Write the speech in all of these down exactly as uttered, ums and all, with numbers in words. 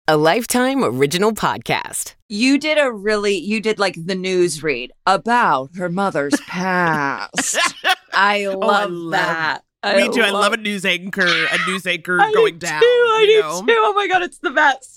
a Lifetime original podcast. You did a really, you did like the news read about her mother's past. I love, oh, I love that. I Me too. Love, I love a news anchor, a news anchor I going do down. Too, I you do know? too. Oh my God, it's the best.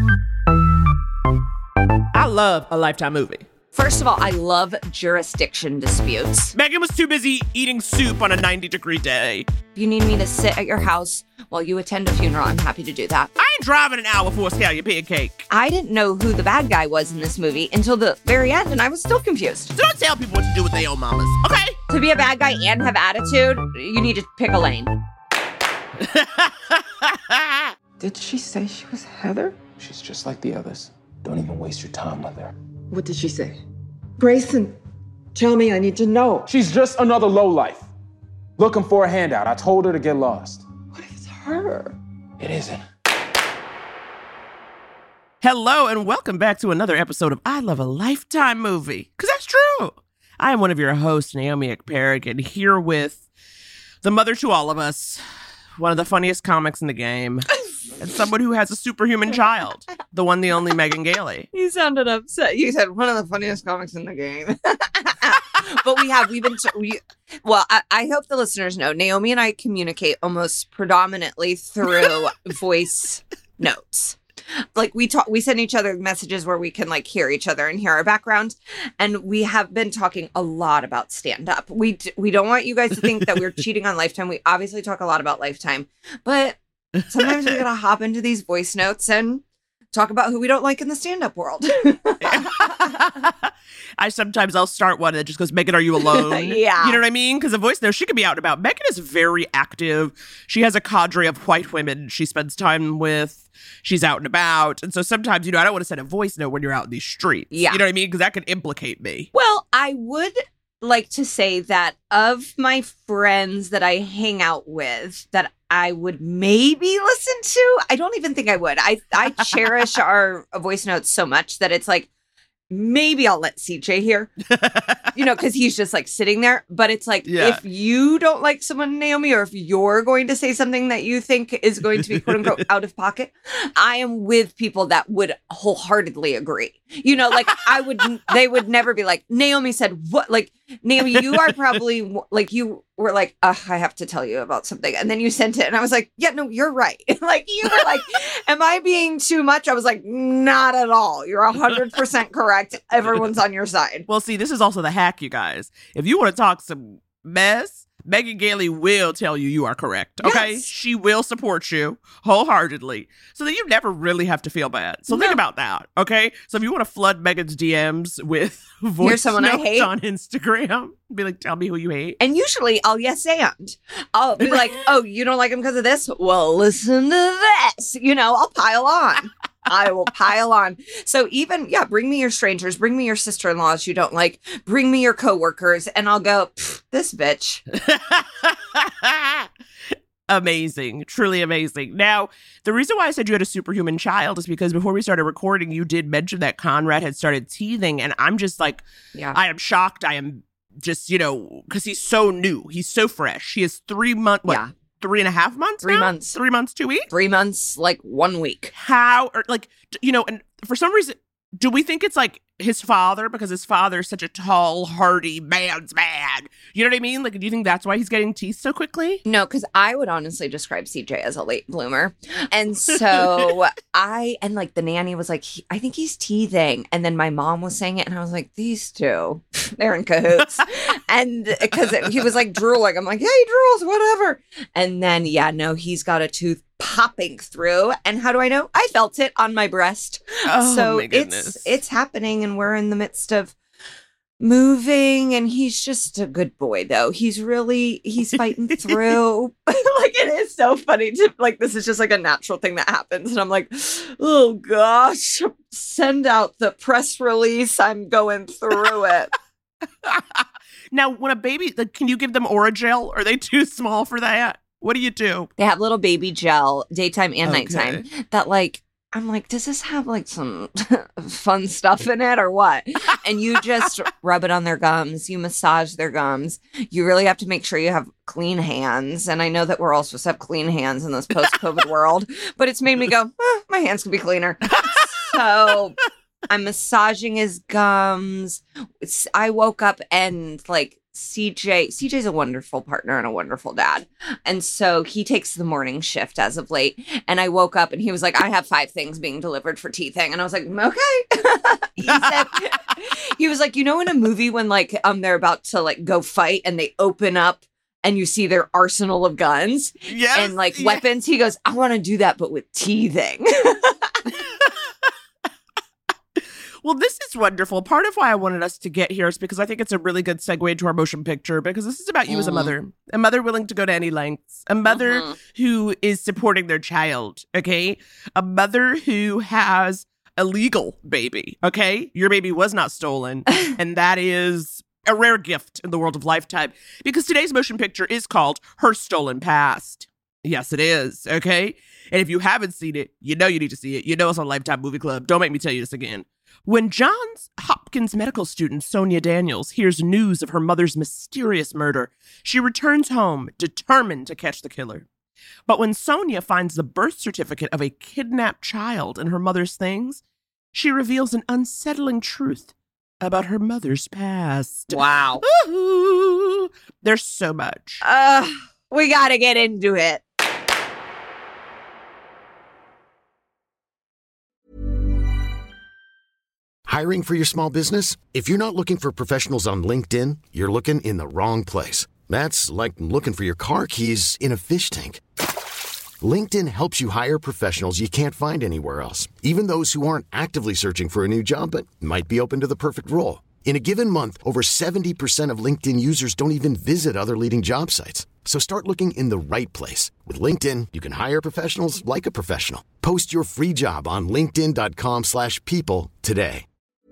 I love a Lifetime movie. First of all, I love jurisdiction disputes. Megan was too busy eating soup on a ninety degree day. If you need me to sit at your house while you attend a funeral, I'm happy to do that. I ain't driving an hour for a scallion pancake. I didn't know who the bad guy was in this movie until the very end, and I was still confused. So don't tell people what to do with their own mamas, okay? To be a bad guy and have attitude, you need to pick a lane. Did she say she was Heather? She's just like the others. Don't even waste your time with her. What did she say? Grayson, tell me, I need to know. She's just another lowlife. Looking for a handout. I told her to get lost. What if it's her? It isn't. Hello and welcome back to another episode of I Love a Lifetime Movie. Because that's true. I am one of your hosts, Naomi Ekperigin, and here with the mother to all of us, one of the funniest comics in the game, and someone who has a superhuman child, the one, the only Megan Gailey. You sounded upset. You said one of the funniest comics in the game. But we have, we've been, t- we, well, I, I hope the listeners know, Naomi and I communicate almost predominantly through voice notes. Like we talk, we send each other messages where we can like hear each other and hear our background. And we have been talking a lot about stand up. We, d- we don't want you guys to think that we're cheating on Lifetime. We obviously talk a lot about Lifetime, but sometimes we gotta hop into these voice notes and talk about who we don't like in the stand-up world. I sometimes I'll start one that just goes, Megan, are you alone? Yeah. You know what I mean? Because a voice note, she could be out and about. Megan is very active. She has a cadre of white women she spends time with. She's out and about. And so sometimes, you know, I don't want to send a voice note when you're out in these streets. Yeah. You know what I mean? Because that could implicate me. Well, I would like to say that of my friends that I hang out with that I would maybe listen to, I don't even think I would. I, I cherish our voice notes so much that it's like, maybe I'll let C J hear, you know, because he's just like sitting there. But it's like, Yeah. if you don't like someone, Naomi, or if you're going to say something that you think is going to be quote unquote out of pocket, I am with people that would wholeheartedly agree. You know, like I would, they would never be like, Naomi said what? Like, Naomi, you are probably like, you were like, uh, I have to tell you about something. And then you sent it. And I was like, yeah, no, you're right. Like, you were like, am I being too much? I was like, not at all. You're one hundred percent correct. Everyone's on your side. Well, see, this is also the hack, you guys. If you want to talk some mess, Megan Gailey will tell you you are correct, okay? Yes. She will support you wholeheartedly so that you never really have to feel bad. So No. think about that, okay? So if you want to flood Megan's D Ms with voice someone I notes hate. on Instagram, be like, tell me who you hate. And usually I'll yes and. I'll be like, oh, you don't like him because of this? Well, listen to this. You know, I'll pile on. I will pile on. So even, yeah, bring me your strangers. Bring me your sister-in-laws you don't like. Bring me your coworkers. And I'll go, this bitch. Amazing. Truly amazing. Now, the reason why I said you had a superhuman child is because before we started recording, you did mention that Conrad had started teething. And I'm just like, Yeah. I am shocked. I am just, you know, because he's so new. He's so fresh. He is three months, what, Yeah. three and a half months Three now? months. Three months, two weeks? Three months, like one week. How, or like, d- you know, and for some reason, do we think it's like his father because his father is such a tall, hardy man's man? You know what I mean? Like, do you think that's why he's getting teeth so quickly? No, because I would honestly describe C J as a late bloomer. And so I, and like the nanny was like, he, I think he's teething. And then my mom was saying it. And I was like, these two, they're in cahoots. And because he was like drooling. I'm like, yeah, he drools, whatever. And then, yeah, no, he's got a tooth popping through. And how do I know? I felt it on my breast. Oh, so my goodness. it's it's happening, and we're in the midst of moving, and he's just a good boy though. He's really he's fighting through. Like, it is so funny to like, this is just like a natural thing that happens, and I'm like, oh gosh, send out the press release, I'm going through it. Now, when a baby, like, can you give them Orajel? Are they too small for that? What do you do? They have little baby gel, daytime and Okay. nighttime, that like I'm like, does this have like some fun stuff in it or what? And you just rub it on their gums. You massage their gums. You really have to make sure you have clean hands. And I know that we're all supposed to have clean hands in this post-COVID world, but it's made me go, eh, my hands can be cleaner. So I'm massaging his gums. It's, I woke up and like C J, C J's a wonderful partner and a wonderful dad. And so he takes the morning shift as of late. And I woke up and he was like, I have five things being delivered for tea thing. And I was like, okay. He said, he was like, you know, in a movie when like, um, they're about to like go fight and they open up and you see their arsenal of guns yes, and like yeah. weapons. He goes, I want to do that, but with teething. Well, this is wonderful. Part of why I wanted us to get here is because I think it's a really good segue into our motion picture, because this is about you mm. as a mother, a mother willing to go to any lengths, a mother mm-hmm. who is supporting their child, okay? A mother who has a legal baby, okay? Your baby was not stolen, and that is a rare gift in the world of Lifetime, because today's motion picture is called Her Stolen Past. Yes, it is, okay? And if you haven't seen it, you know you need to see it. You know it's on Lifetime Movie Club. Don't make me tell you this again. When Johns Hopkins medical student Sonia Daniels hears news of her mother's mysterious murder, she returns home determined to catch the killer. But when Sonia finds the birth certificate of a kidnapped child in her mother's things, she reveals an unsettling truth about her mother's past. Wow. Ooh, there's so much. Uh, we gotta get into it. Hiring for your small business? If you're not looking for professionals on LinkedIn, you're looking in the wrong place. That's like looking for your car keys in a fish tank. LinkedIn helps you hire professionals you can't find anywhere else, even those who aren't actively searching for a new job but might be open to the perfect role. In a given month, over seventy percent of LinkedIn users don't even visit other leading job sites. So start looking in the right place. With LinkedIn, you can hire professionals like a professional. Post your free job on linkedin.com slash people today.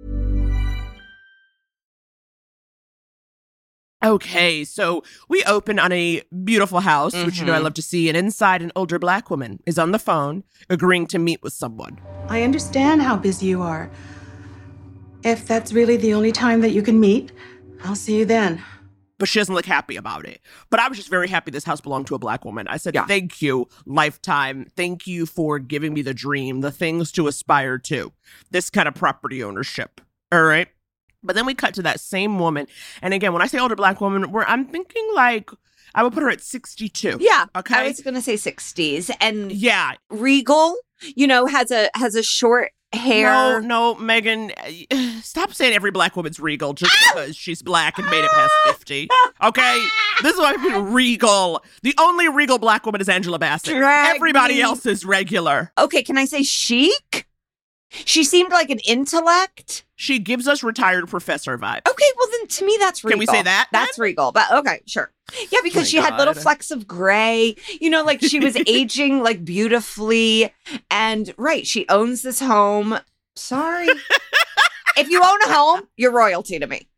Okay, so we open on a beautiful house, Mm-hmm. which you know I love to see, and inside an older black woman is on the phone agreeing to meet with someone. I understand how busy you are. If that's really the only time that you can meet, I'll see you then. But she doesn't look happy about it. But I was just very happy this house belonged to a black woman. I said, Yeah. Thank you, Lifetime. Thank you for giving me the dream, the things to aspire to, this kind of property ownership. All right. But then we cut to that same woman. And again, when I say older black woman, we're, I'm thinking like, I would put her at sixty-two. Yeah. Okay. I was going to say sixties. And Yeah. Regal, you know, has a has a short hair. No, no, Megan, uh, stop saying every black woman's regal just because she's black and made it past fifty. Okay? This is why I mean regal. The only regal black woman is Angela Bassett. Drag Everybody me. else is regular. Okay, can I say chic? She seemed like an intellect. She gives us retired professor vibes. Okay, well then to me that's regal. Can we say that, then? That's regal. But okay, sure. Yeah, because My she had little God. flecks of gray. You know, like she was aging like beautifully. And right, she owns this home. Sorry. If you own a home, you're royalty to me.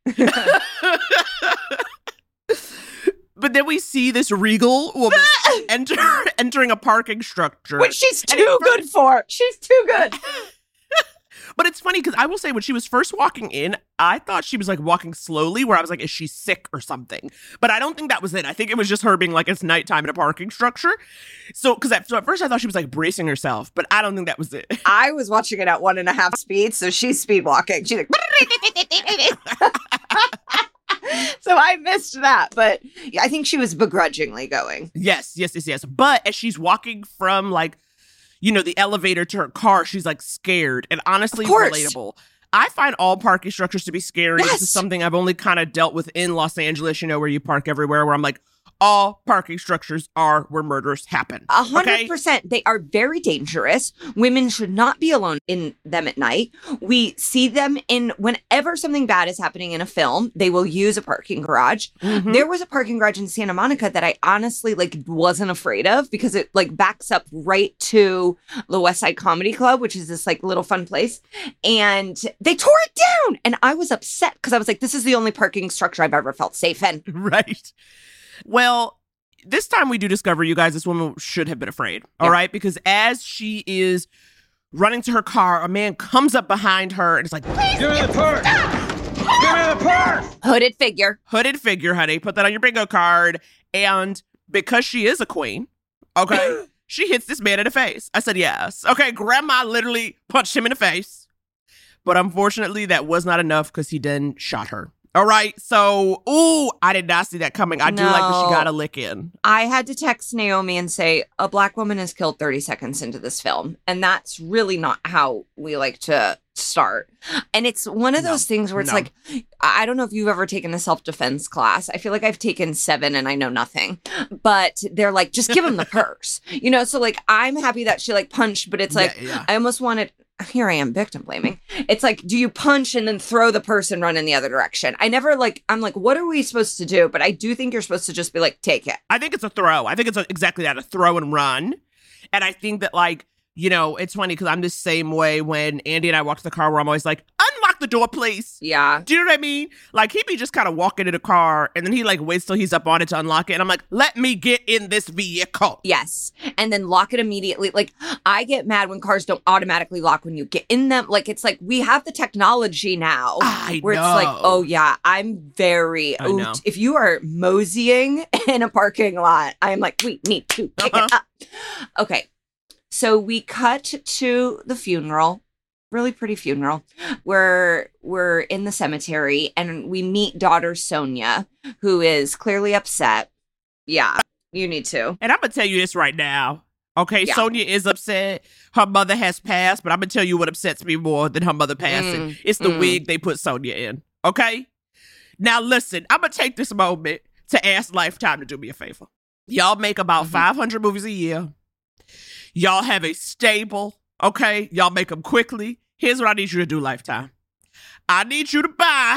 But then we see this regal woman enter entering a parking structure. Which she's And too at fir- good for. She's too good. But it's funny because I will say when she was first walking in, I thought she was like walking slowly where I was like, is she sick or something? But I don't think that was it. I think it was just her being like, it's nighttime in a parking structure. So, because at, so at first I thought she was like bracing herself, but I don't think that was it. I was watching it at one and a half speed, so she's speed walking. She's like, so I missed that, but I think she was begrudgingly going. Yes, yes, yes, yes. But as she's walking from like, you know, the elevator to her car, she's like scared and honestly Of course. relatable. I find all parking structures to be scary. Yes. This is something I've only kind of dealt with in Los Angeles, you know, where you park everywhere, where I'm like, all parking structures are where murders happen. A hundred Okay? percent. They are very dangerous. Women should not be alone in them at night. We see them in whenever something bad is happening in a film, they will use a parking garage. Mhm. There was a parking garage in Santa Monica that I honestly like wasn't afraid of because it like backs up right to the West Side Comedy Club, which is this like little fun place. And they tore it down. And I was upset because I was like, this is the only parking structure I've ever felt safe in. Right. Well, this time we do discover, you guys, this woman should have been afraid. All Yeah. right. Because as she is running to her car. A man comes up behind her and is like, Give me the purse! Give me the purse! Hooded figure. Hooded figure, honey. Put that on your bingo card. And because she is a queen, okay, she hits this man in the face. I said, yes. Okay, grandma literally punched him in the face. But unfortunately, that was not enough because he then shot her. All right. So, ooh, I did not see that coming. I do No. like that she got a lick in. I had to text Naomi and say, a black woman is killed thirty seconds into this film. And that's really not how we like to start. And it's one of No. those things where it's No. like, I don't know if you've ever taken a self-defense class. I feel like I've taken seven and I know nothing. But they're like, just give him the purse. You know, so like, I'm happy that she like punched, but it's like, Yeah, yeah. I almost wanted... Here I am, victim blaming. It's like, do you punch and then throw the person run in the other direction? I never like, I'm like, what are we supposed to do? But I do think you're supposed to just be like, take it. I think it's a throw. I think it's a, exactly that, a throw and run. And I think that, like, you know, it's funny because I'm the same way when Andy and I walk to the car where I'm always like, unlock the door, please. Yeah. Do you know what I mean? Like, he'd be just kind of walking in the car and then he, like, waits till he's up on it to unlock it. And I'm like, let me get in this vehicle. Yes. And then lock it immediately. Like, I get mad when cars don't automatically lock when you get in them. Like, it's like, we have the technology now I where know. it's like, oh, yeah, I'm very, I ooh, know. if you are moseying in a parking lot, I'm like, we need to pick Uh-huh. it up. Okay. So we cut to the funeral, really pretty funeral. We're, we're in the cemetery and we meet daughter Sonia, who is clearly upset. Yeah, you need to. And I'm going to tell you this right now. Okay, Yeah. Sonia is upset. Her mother has passed, but I'm going to tell you what upsets me more than her mother passing. Mm, It's the mm. wig they put Sonia in. Okay? Now, listen, I'm going to take this moment to ask Lifetime to do me a favor. Y'all make about Mhm. five hundred movies a year. Y'all have a stable, okay? Y'all make them quickly. Here's what I need you to do, Lifetime. I need you to buy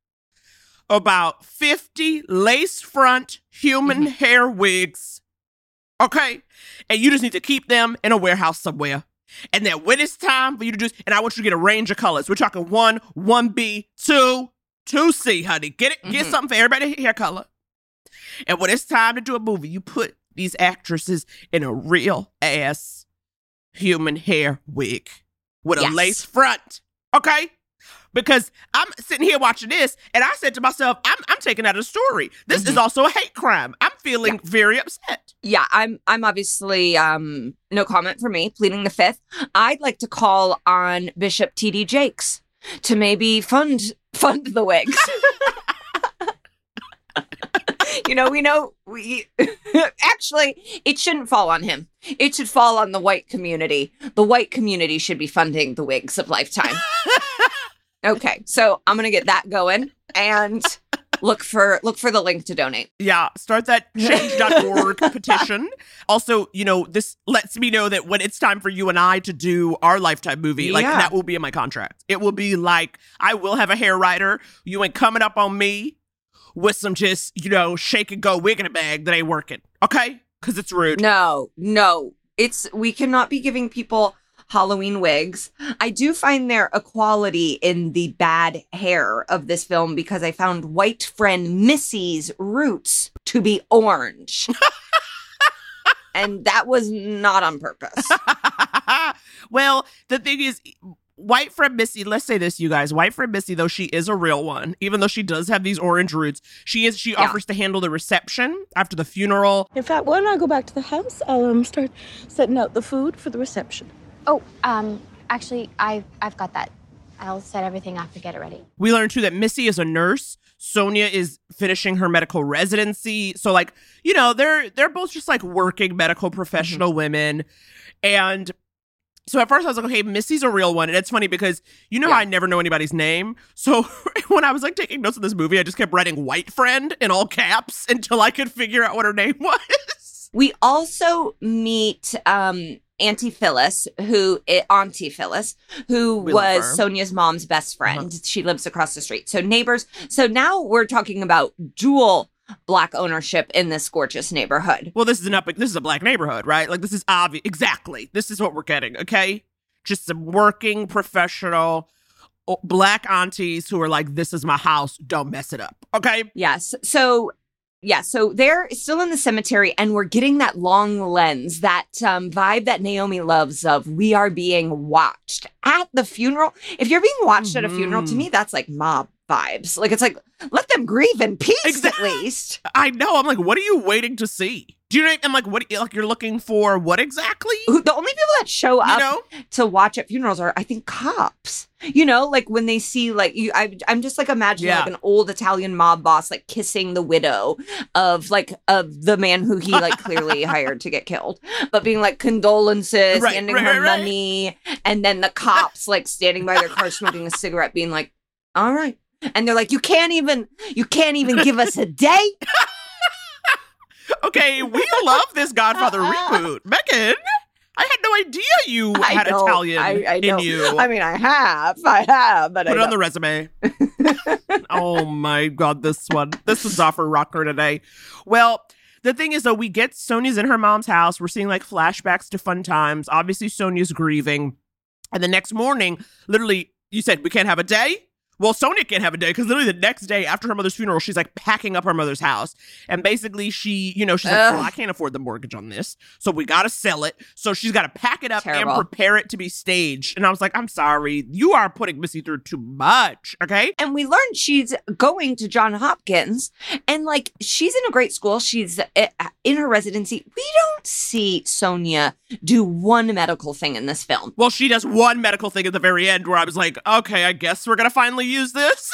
about fifty lace front human hair wigs, okay? And you just need to keep them in a warehouse somewhere. And then when it's time for you to do, and I want you to get a range of colors. We're talking one, one B, two, two C, honey. Get it? Get Mhm. something for everybody hair color. And when it's time to do a movie, you put these actresses in a real ass human hair wig with a Yes. lace front, okay? Because I'm sitting here watching this, and I said to myself, I'm I'm taking out a story. This Mm-hmm. is also a hate crime. I'm feeling very upset. Yeah, I'm I'm obviously um no comment for me, pleading the fifth. I'd like to call on Bishop T D Jakes to maybe fund fund the wigs. You know, we know we actually it shouldn't fall on him. It should fall on the white community. The white community should be funding the wigs of Lifetime. Okay, so I'm gonna get that going and look for look for the link to donate. Yeah, start that change dot org petition. Also, you know, this lets me know that when it's time for you and I to do our Lifetime movie, like Yeah. that will be in my contract. It will be like, I will have a hair writer. You ain't coming up on me with some just, you know, shake and go wig in a bag that ain't working. Okay? Because it's rude. No, no. It's we cannot be giving people Halloween wigs. I do find there a quality in the bad hair of this film because I found white friend Missy's roots to be orange. And that was not on purpose. Well, the thing is, White Friend Missy, let's say this, you guys. White Friend Missy, though she is a real one, even though she does have these orange roots, she is she Yeah. offers to handle the reception after the funeral. In fact, why don't I go back to the house? I'll um, start setting out the food for the reception. Oh, um, actually, I, I've got that. I'll set everything up and get it ready. We learned, too, that Missy is a nurse. Sonia is finishing her medical residency. So, like, you know, they're they're both just, like, working medical professional Mm-hmm. women. And so at first I was like, okay, Missy's a real one. And it's funny because you know Yeah. how I never know anybody's name. So when I was, like, taking notes of this movie, I just kept writing White Friend in all caps until I could figure out what her name was. We also meet um Auntie Phyllis, who eh, Auntie Phyllis, who We love was her. Sonia's mom's best friend. She lives across the street. So neighbors. So now we're talking about dual black ownership in this gorgeous neighborhood. Well, this is an up. This is a black neighborhood, right? Like, this is obvious. Exactly. This is what we're getting. Okay, just some working professional o- black aunties who are like, "This is my house. Don't mess it up." Okay. Yes. So Yeah, so they're still in the cemetery, and we're getting that long lens, that um, vibe that Naomi loves of we are being watched at the funeral. If you're being watched mm-hmm. at a funeral, to me, that's like mob vibes. Like, it's like, let them grieve in peace, exactly. At least. I know. I'm like, what are you waiting to see? Do you know? I'm like, what? Like, you're looking for what exactly? The only people that show up you know? to watch at funerals are, I think, cops. You know, like when they see, like, you, I, I'm just like imagining yeah. like an old Italian mob boss, like kissing the widow of like of the man who he like clearly hired to get killed, but being like condolences, right, handing right, her right. money, and then the cops like standing by their car smoking a cigarette, being like, "All right," and they're like, "You can't even, you can't even give us a day." Okay, we love this Godfather reboot. Megan, I had no idea you I had know, Italian I, I in know. you. I mean, I have. I have. But Put I it on the resume. Oh, my God, this one. This one's off her rocker today. Well, the thing is, though, we get Sonia's in her mom's house. We're seeing, like, flashbacks to fun times. Obviously, Sonia's grieving. And the next morning, literally, you said, we can't have a day? Well, Sonia can't have a day because literally the next day after her mother's funeral, she's like packing up her mother's house. And basically she, you know, she's like, well, I can't afford the mortgage on this. So we got to sell it. So she's got to pack it up Terrible. and prepare it to be staged. And I was like, I'm sorry. You are putting Missy through too much. Okay. And we learned she's going to Johns Hopkins, and like she's in a great school. She's in her residency. We don't see Sonia do one medical thing in this film. Well, she does one medical thing at the very end where I was like, okay, I guess we're going to finally use this.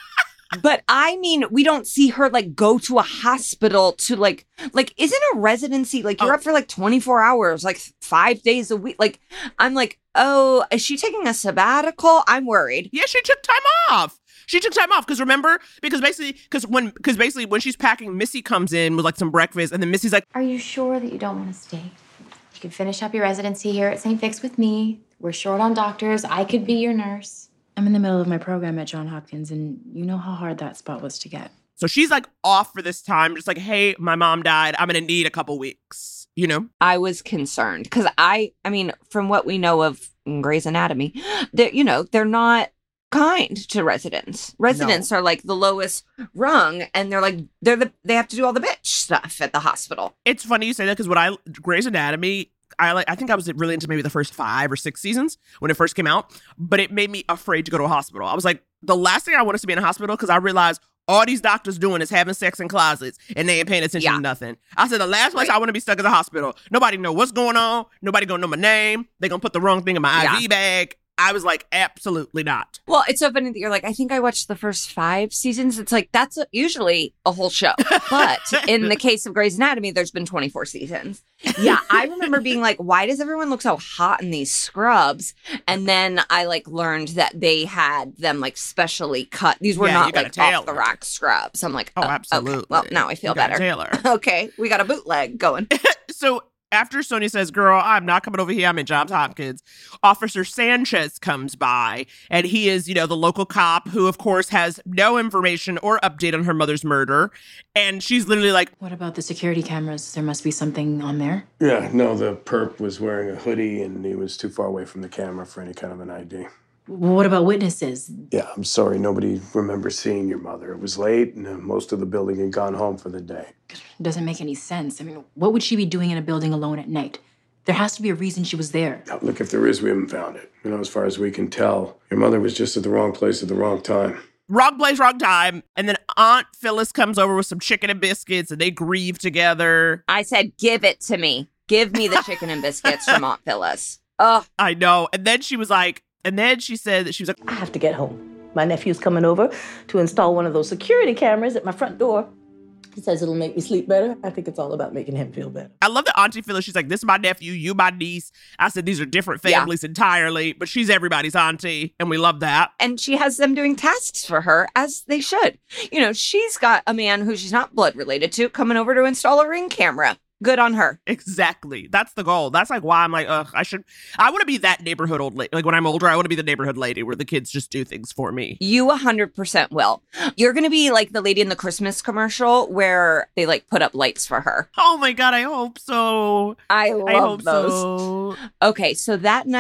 But I mean, we don't see her like go to a hospital to like, like, isn't a residency, like you're oh. up for like twenty-four hours, like five days a week. Like, I'm like, oh, is she taking a sabbatical? I'm worried. Yeah, she took time off. She took time off because remember, because basically, because when, because basically when she's packing, Missy comes in with like some breakfast, and then Missy's like, "Are you sure that you don't want to stay? You can finish up your residency here at Saint Vic's with me. We're short on doctors. I could be your nurse." I'm in the middle of my program at Johns Hopkins, and you know how hard that spot was to get. So she's like off for this time, just like, hey, my mom died. I'm going to need a couple weeks, you know? I was concerned because I, I mean, from what we know of Grey's Anatomy, that, you know, they're not kind to residents. Residents no. are like the lowest rung, and they're like, they're the, they have to do all the bitch stuff at the hospital. It's funny you say that because what I, Grey's Anatomy, I like. I think I was really into maybe the first five or six seasons when it first came out, but it made me afraid to go to a hospital. I was like, the last thing I want is to be in a hospital because I realized all these doctors doing is having sex in closets and they ain't paying attention yeah. to nothing. I said, the last place right. I want to be stuck is a hospital. Nobody know what's going on. Nobody gonna know my name. They gonna put the wrong thing in my yeah. I V bag. I was like, absolutely not. Well, it's so funny that you're like, I think I watched the first five seasons. It's like, that's a, usually a whole show. But in the case of Grey's Anatomy, there's been twenty-four seasons. Yeah, I remember being like, why does everyone look so hot in these scrubs? And then I like learned that they had them like specially cut. These were yeah, not like off the rack scrubs. I'm like, oh, oh absolutely. Okay. Well, now I feel better. Taylor. Okay, we got a bootleg going. So after Sonia says, girl, I'm not coming over here, I'm in Johns Hopkins, Officer Sanchez comes by, and he is, you know, the local cop who, of course, has no information or update on her mother's murder. And she's literally like, what about the security cameras? There must be something on there. Yeah, no, the perp was wearing a hoodie, and he was too far away from the camera for any kind of an I D. What about witnesses? Yeah, I'm sorry. Nobody remembers seeing your mother. It was late, and uh, most of the building had gone home for the day. It doesn't make any sense. I mean, what would she be doing in a building alone at night? There has to be a reason she was there. Now, look, if there is, we haven't found it. You know, as far as we can tell, your mother was just at the wrong place at the wrong time. Wrong place, wrong time. And then Aunt Phyllis comes over with some chicken and biscuits, and they grieve together. I said, give it to me. Give me the chicken and biscuits from Aunt Phyllis. Oh, I know. And then she was like, And then she said that she was like, I have to get home. My nephew's coming over to install one of those security cameras at my front door. He says it'll make me sleep better. I think it's all about making him feel better. I love that Auntie Phyllis. She's like, this is my nephew, you my niece. I said, these are different families yeah. entirely, but she's everybody's auntie, and we love that. And she has them doing tasks for her, as they should. You know, she's got a man who she's not blood related to coming over to install a Ring camera. Good on her. Exactly. That's the goal. That's like why I'm like, ugh, I should, I want to be that neighborhood old lady. Like when I'm older, I want to be the neighborhood lady where the kids just do things for me. You one hundred percent will. You're going to be like the lady in the Christmas commercial where they like put up lights for her. Oh my God, I hope so. I love I hope those. So. Okay, so that night,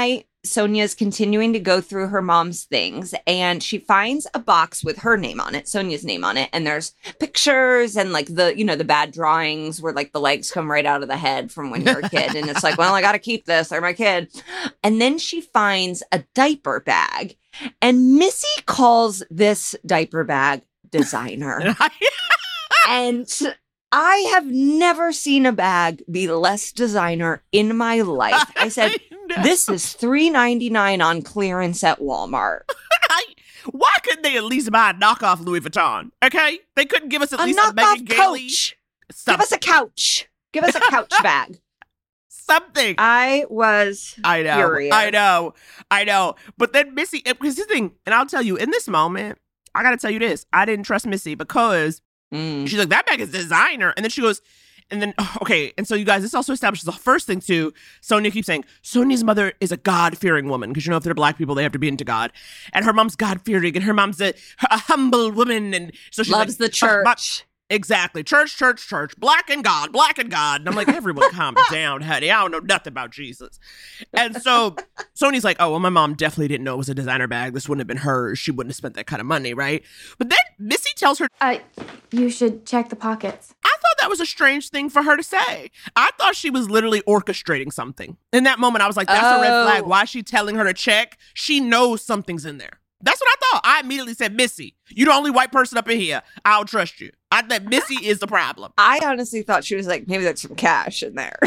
Sonia's continuing to go through her mom's things, and she finds a box with her name on it, Sonia's name on it, and there's pictures and like the, you know, the bad drawings where like the legs come right out of the head from when you're a kid, and it's like, well, I gotta keep this, they're my kid. And then she finds a diaper bag, and Missy calls this diaper bag designer. And I have never seen a bag be less designer in my life. I said, this is three ninety-nine on clearance at Walmart. Why couldn't they at least buy a knockoff Louis Vuitton? Okay? They couldn't give us at a least a Megan Gailey. Give us a couch. Give us a couch bag. Something. I was I know. furious. I know. I know. But then Missy, because the thing, and I'll tell you, in this moment, I got to tell you this. I didn't trust Missy because mm. she's like, that bag is designer. And then she goes, and then, okay. And so you guys, this also establishes the first thing too. Sonia keeps saying, Sonia's mother is a God-fearing woman. Because you know, if they're black people, they have to be into God. And her mom's God-fearing and her mom's a, a humble woman. And so she loves like, the church. Oh, exactly. Church, church, church. Black and God, black and God. And I'm like, everyone calm down, honey. I don't know nothing about Jesus. And so Sonia's like, oh, well, my mom definitely didn't know it was a designer bag. This wouldn't have been hers. She wouldn't have spent that kind of money, right? But then Missy tells her, Uh, you should check the pockets. I thought that was a strange thing for her to say. I thought she was literally orchestrating something. In that moment, I was like, that's oh. a red flag. Why is she telling her to check? She knows something's in there. That's what I thought. I immediately said, Missy, you're the only white person up in here. I'll trust you. I thought Missy is the problem. I honestly thought she was like, maybe there's some cash in there.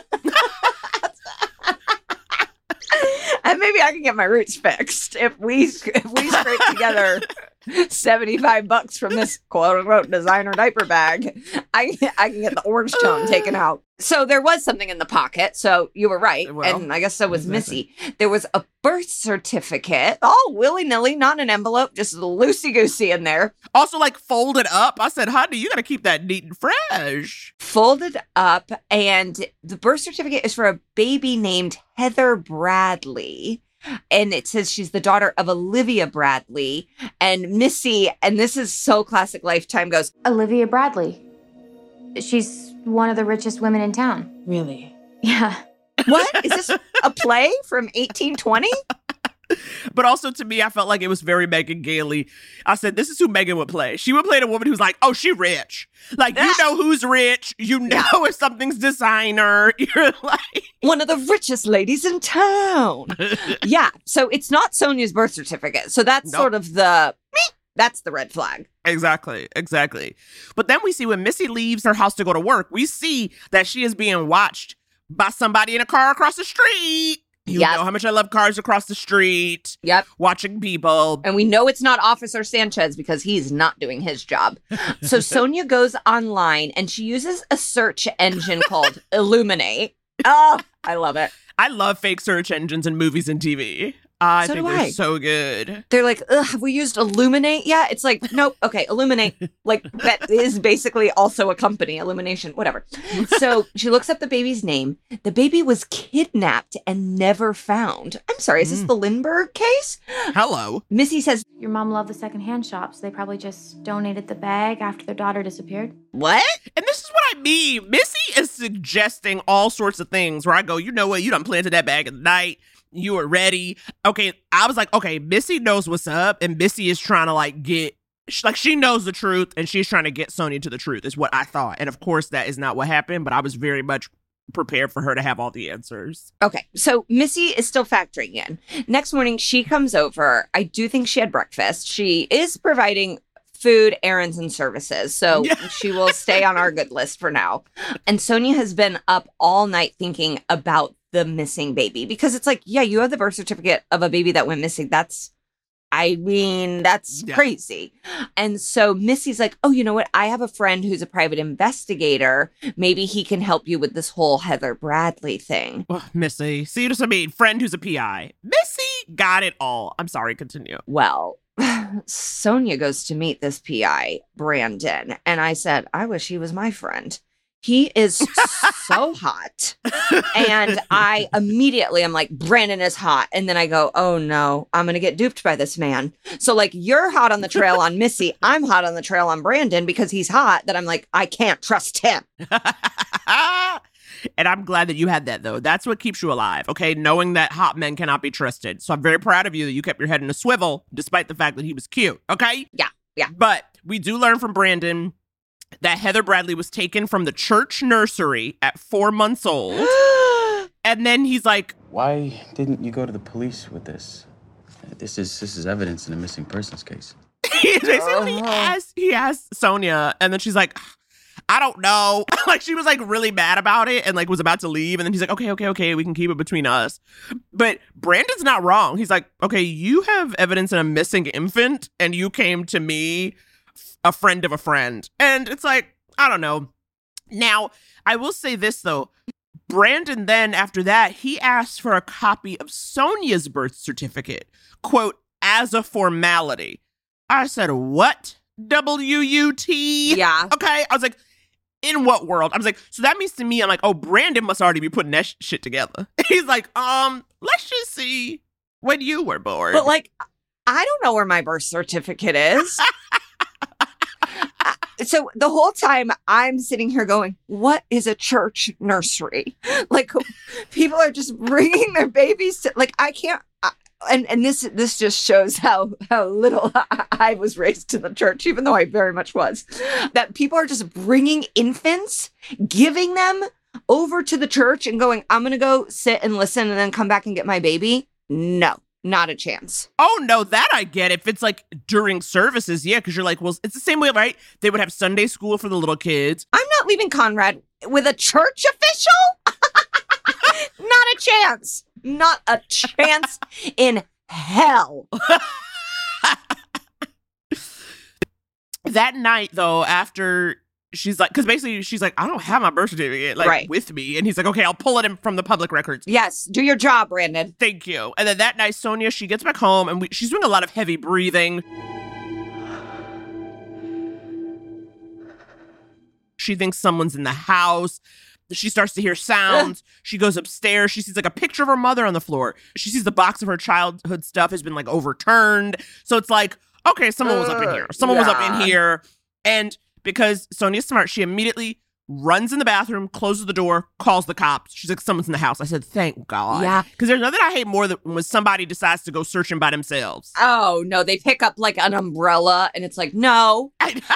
And maybe I can get my roots fixed if we if we scrape together seventy-five bucks from this quote unquote designer diaper bag. I I can get the orange tone taken out. So there was something in the pocket. So you were right. Well, and I guess so was exactly. Missy. There was a birth certificate, all willy-nilly, not an envelope, just loosey-goosey in there. Also, like, folded up. I said, honey, you got to keep that neat and fresh. Folded up, and the birth certificate is for a baby named Heather Bradley. And it says she's the daughter of Olivia Bradley. And Missy, and this is so classic Lifetime, goes, Olivia Bradley. She's one of the richest women in town. Really? Yeah. what? Is this a play from eighteen twenty? But also to me, I felt like it was very Megan Gailey. I said, this is who Megan would play. She would play the woman who's like, oh, she rich. Like, you know who's rich. You know yeah. if something's designer. You're like... one of the richest ladies in town. Yeah. So it's not Sonia's birth certificate. So that's nope. sort of the... That's the red flag. Exactly. Exactly. But then we see when Missy leaves her house to go to work, we see that she is being watched by somebody in a car across the street. You yep. know how much I love cars across the street. Yep. Watching people. And we know it's not Officer Sanchez because he's not doing his job. So Sonia goes online and she uses a search engine called Illuminate. Oh, I love it. I love fake search engines in movies and T V. I so think do they're I. so good. They're like, ugh, have we used Illuminate yet? It's like, nope. Okay, Illuminate. Like, that is basically also a company, Illumination, whatever. So she looks up the baby's name. The baby was kidnapped and never found. I'm sorry, is this mm. the Lindbergh case? Hello. Missy says, your mom loved the secondhand shops. They probably just donated the bag after their daughter disappeared. What? And this is what I mean. Missy is suggesting all sorts of things where I go, you know what? You done planted that bag at night. You were ready. Okay, I was like, okay, Missy knows what's up, and Missy is trying to like get, like she knows the truth, and she's trying to get Sonia to the truth, is what I thought. And of course, that is not what happened, but I was very much prepared for her to have all the answers. Okay, so Missy is still factoring in. Next morning, she comes over. I do think she had breakfast. She is providing food, errands, and services. So yeah. she will stay on our good list for now. And Sonia has been up all night thinking about the missing baby, because it's like, yeah, you have the birth certificate of a baby that went missing. That's, I mean, that's yeah. crazy. And so Missy's like, oh, you know what? I have a friend who's a private investigator. Maybe he can help you with this whole Heather Bradley thing. Oh, Missy, see what I mean? Friend who's a P I. Missy got it all. I'm sorry, continue. Well, Sonia goes to meet this P I, Brandon. And I said, I wish he was my friend. He is so hot. And I immediately am like, Brandon is hot. And then I go, oh no, I'm going to get duped by this man. So like, you're hot on the trail on Missy. I'm hot on the trail on Brandon because he's hot, that I'm like, I can't trust him. And I'm glad that you had that, though. That's what keeps you alive, okay? Knowing that hot men cannot be trusted. So I'm very proud of you that you kept your head in a swivel, despite the fact that he was cute, okay? Yeah, yeah. But we do learn from Brandon that Heather Bradley was taken from the church nursery at four months old. And then he's like, why didn't you go to the police with this? This is this is evidence in a missing persons case. he basically uh-huh. asked, he asked Sonia, and then she's like, I don't know. Like, she was like really mad about it and like was about to leave. And then he's like, okay, okay, okay, we can keep it between us. But Brandon's not wrong. He's like, okay, you have evidence in a missing infant and you came to me, a friend of a friend. And it's like, I don't know. Now, I will say this, though. Brandon then, after that, he asked for a copy of Sonia's birth certificate, quote, as a formality. I said, what? W U T? Yeah. Okay. I was like, in what world? I was like, so that means to me, I'm like, oh, Brandon must already be putting that sh- shit together. He's like, um, let's just see when you were born. But like, I don't know where my birth certificate is. So the whole time I'm sitting here going, what is a church nursery? Like, people are just bringing their babies to, like, I can't, I, and, and this this just shows how, how little I, I was raised in the church, even though I very much was, that people are just bringing infants, giving them over to the church and going, I'm going to go sit and listen and then come back and get my baby. No. Not a chance. Oh, no, that I get. If it's like during services, yeah, because you're like, well, it's the same way, right? They would have Sunday school for the little kids. I'm not leaving Conrad with a church official. Not a chance. Not a chance in hell. That night, though, after she's like, because basically she's like, I don't have my birth certificate like right. with me. And he's like, okay, I'll pull it in from the public records. Yes, do your job, Brandon. Thank you. And then that night, Sonia, she gets back home and we, she's doing a lot of heavy breathing. She thinks someone's in the house. She starts to hear sounds. She goes upstairs. She sees like a picture of her mother on the floor. She sees the box of her childhood stuff has been like overturned. So it's like, okay, someone was up in here. Someone yeah. was up in here. And because Sonia's smart, she immediately runs in the bathroom, closes the door, calls the cops. She's like, someone's in the house. I said, thank God. Yeah. Because there's nothing I hate more than when somebody decides to go searching by themselves. Oh, no. They pick up like an umbrella and it's like, no.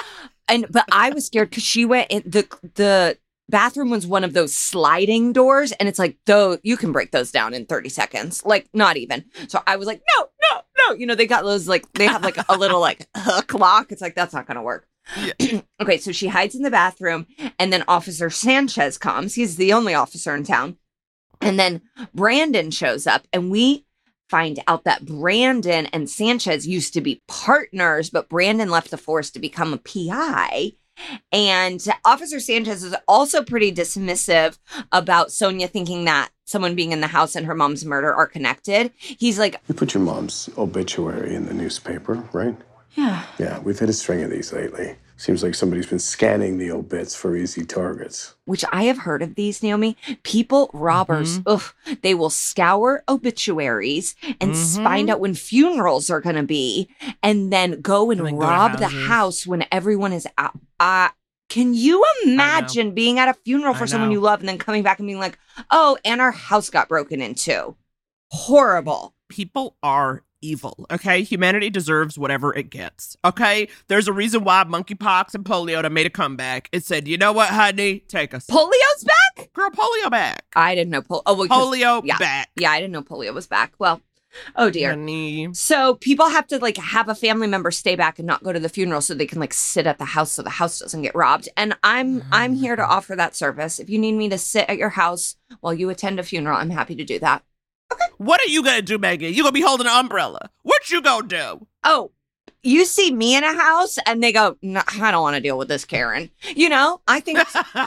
and But I was scared because she went in, the the bathroom was one of those sliding doors. And it's like, though, you can break those down in thirty seconds. Like, not even. So I was like, no, no, no. You know, they got those like, they have like a little like hook lock. It's like, that's not going to work. Yeah. Okay, so she hides in the bathroom, and then Officer Sanchez comes. He's the only officer in town. And then Brandon shows up, and we find out that Brandon and Sanchez used to be partners, but Brandon left the force to become a P I. And Officer Sanchez is also pretty dismissive about Sonia thinking that someone being in the house and her mom's murder are connected. He's like, you put your mom's obituary in the newspaper, right? Yeah. Yeah, we've hit a string of these lately. Seems like somebody's been scanning the obits for easy targets. Which I have heard of these, Naomi. People, robbers, mm-hmm. ugh, they will scour obituaries and mm-hmm. find out when funerals are going to be and then go and, and rob the house when everyone is out. Uh, can you imagine being at a funeral for someone you love and then coming back and being like, oh, and our house got broken into? Horrible. People are evil, okay? Humanity deserves whatever it gets, okay? There's a reason why monkeypox and polio made a comeback. It said, you know what, honey? Take us. Polio's back? Girl, polio back. I didn't know polio. Oh, well, polio yeah, back. Yeah, I didn't know polio was back. Well, oh dear. Honey. So people have to like have a family member stay back and not go to the funeral so they can like sit at the house so the house doesn't get robbed. And I'm I'm here to offer that service. If you need me to sit at your house while you attend a funeral, I'm happy to do that. Okay. What are you gonna do, Megan? You gonna be holding an umbrella? What you gonna do? Oh, you see me in a house and they go, no, I don't want to deal with this, Karen. You know, I think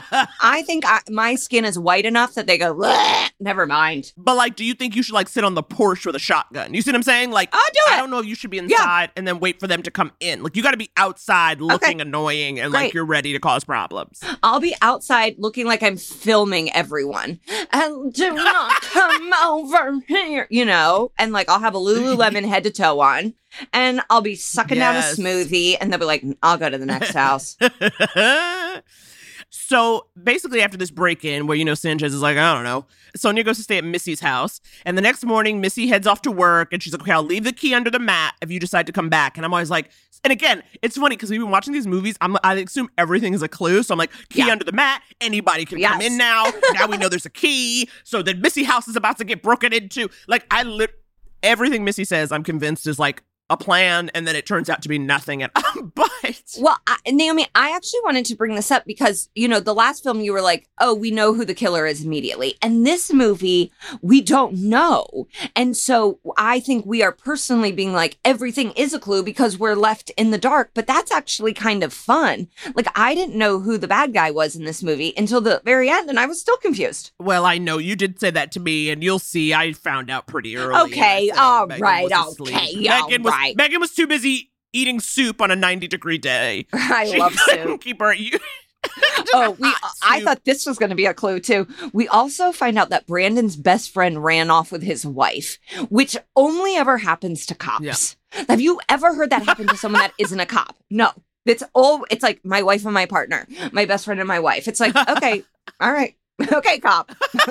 I think I, my skin is white enough that they go, never mind. But like, do you think you should like sit on the porch with a shotgun? You see what I'm saying? Like, I'll do it. I don't know if you should be inside yeah. and then wait for them to come in. Like, you got to be outside looking okay. annoying and Great. Like you're ready to cause problems. I'll be outside looking like I'm filming everyone. And do not come over here, you know, and like I'll have a Lululemon head to toe on. And I'll be sucking yes. down a smoothie and they'll be like, I'll go to the next house. So basically after this break-in where, you know, Sanchez is like, I don't know, Sonia goes to stay at Missy's house. And the next morning, Missy heads off to work and she's like, okay, I'll leave the key under the mat if you decide to come back. And I'm always like, and again, it's funny because we've been watching these movies. I'm, I assume everything is a clue. So I'm like, key Yeah. under the mat. Anybody can Yes. come in now. Now we know there's a key. So the Missy house is about to get broken into. Like I lit everything Missy says, I'm convinced is like a plan, and then it turns out to be nothing. And but Well, I, Naomi, I actually wanted to bring this up because, you know, the last film you were like, oh, we know who the killer is immediately. And this movie, we don't know. And so I think we are personally being like, everything is a clue because we're left in the dark. But that's actually kind of fun. Like, I didn't know who the bad guy was in this movie until the very end, and I was still confused. Well, I know you did say that to me, and you'll see I found out pretty early. Okay, and I said, all Megan right, was asleep. okay, all Megan was, right. Megan was too busy eating soup on a ninety degree day. I She love couldn't soup. Keep her. You, Oh, we. I thought this was going to be a clue too. We also find out that Brandon's best friend ran off with his wife, which only ever happens to cops. Have you ever heard that happen to someone that isn't a cop? No. It's all. It's like my wife and my partner, my best friend and my wife. It's like, okay, all right, okay, cop.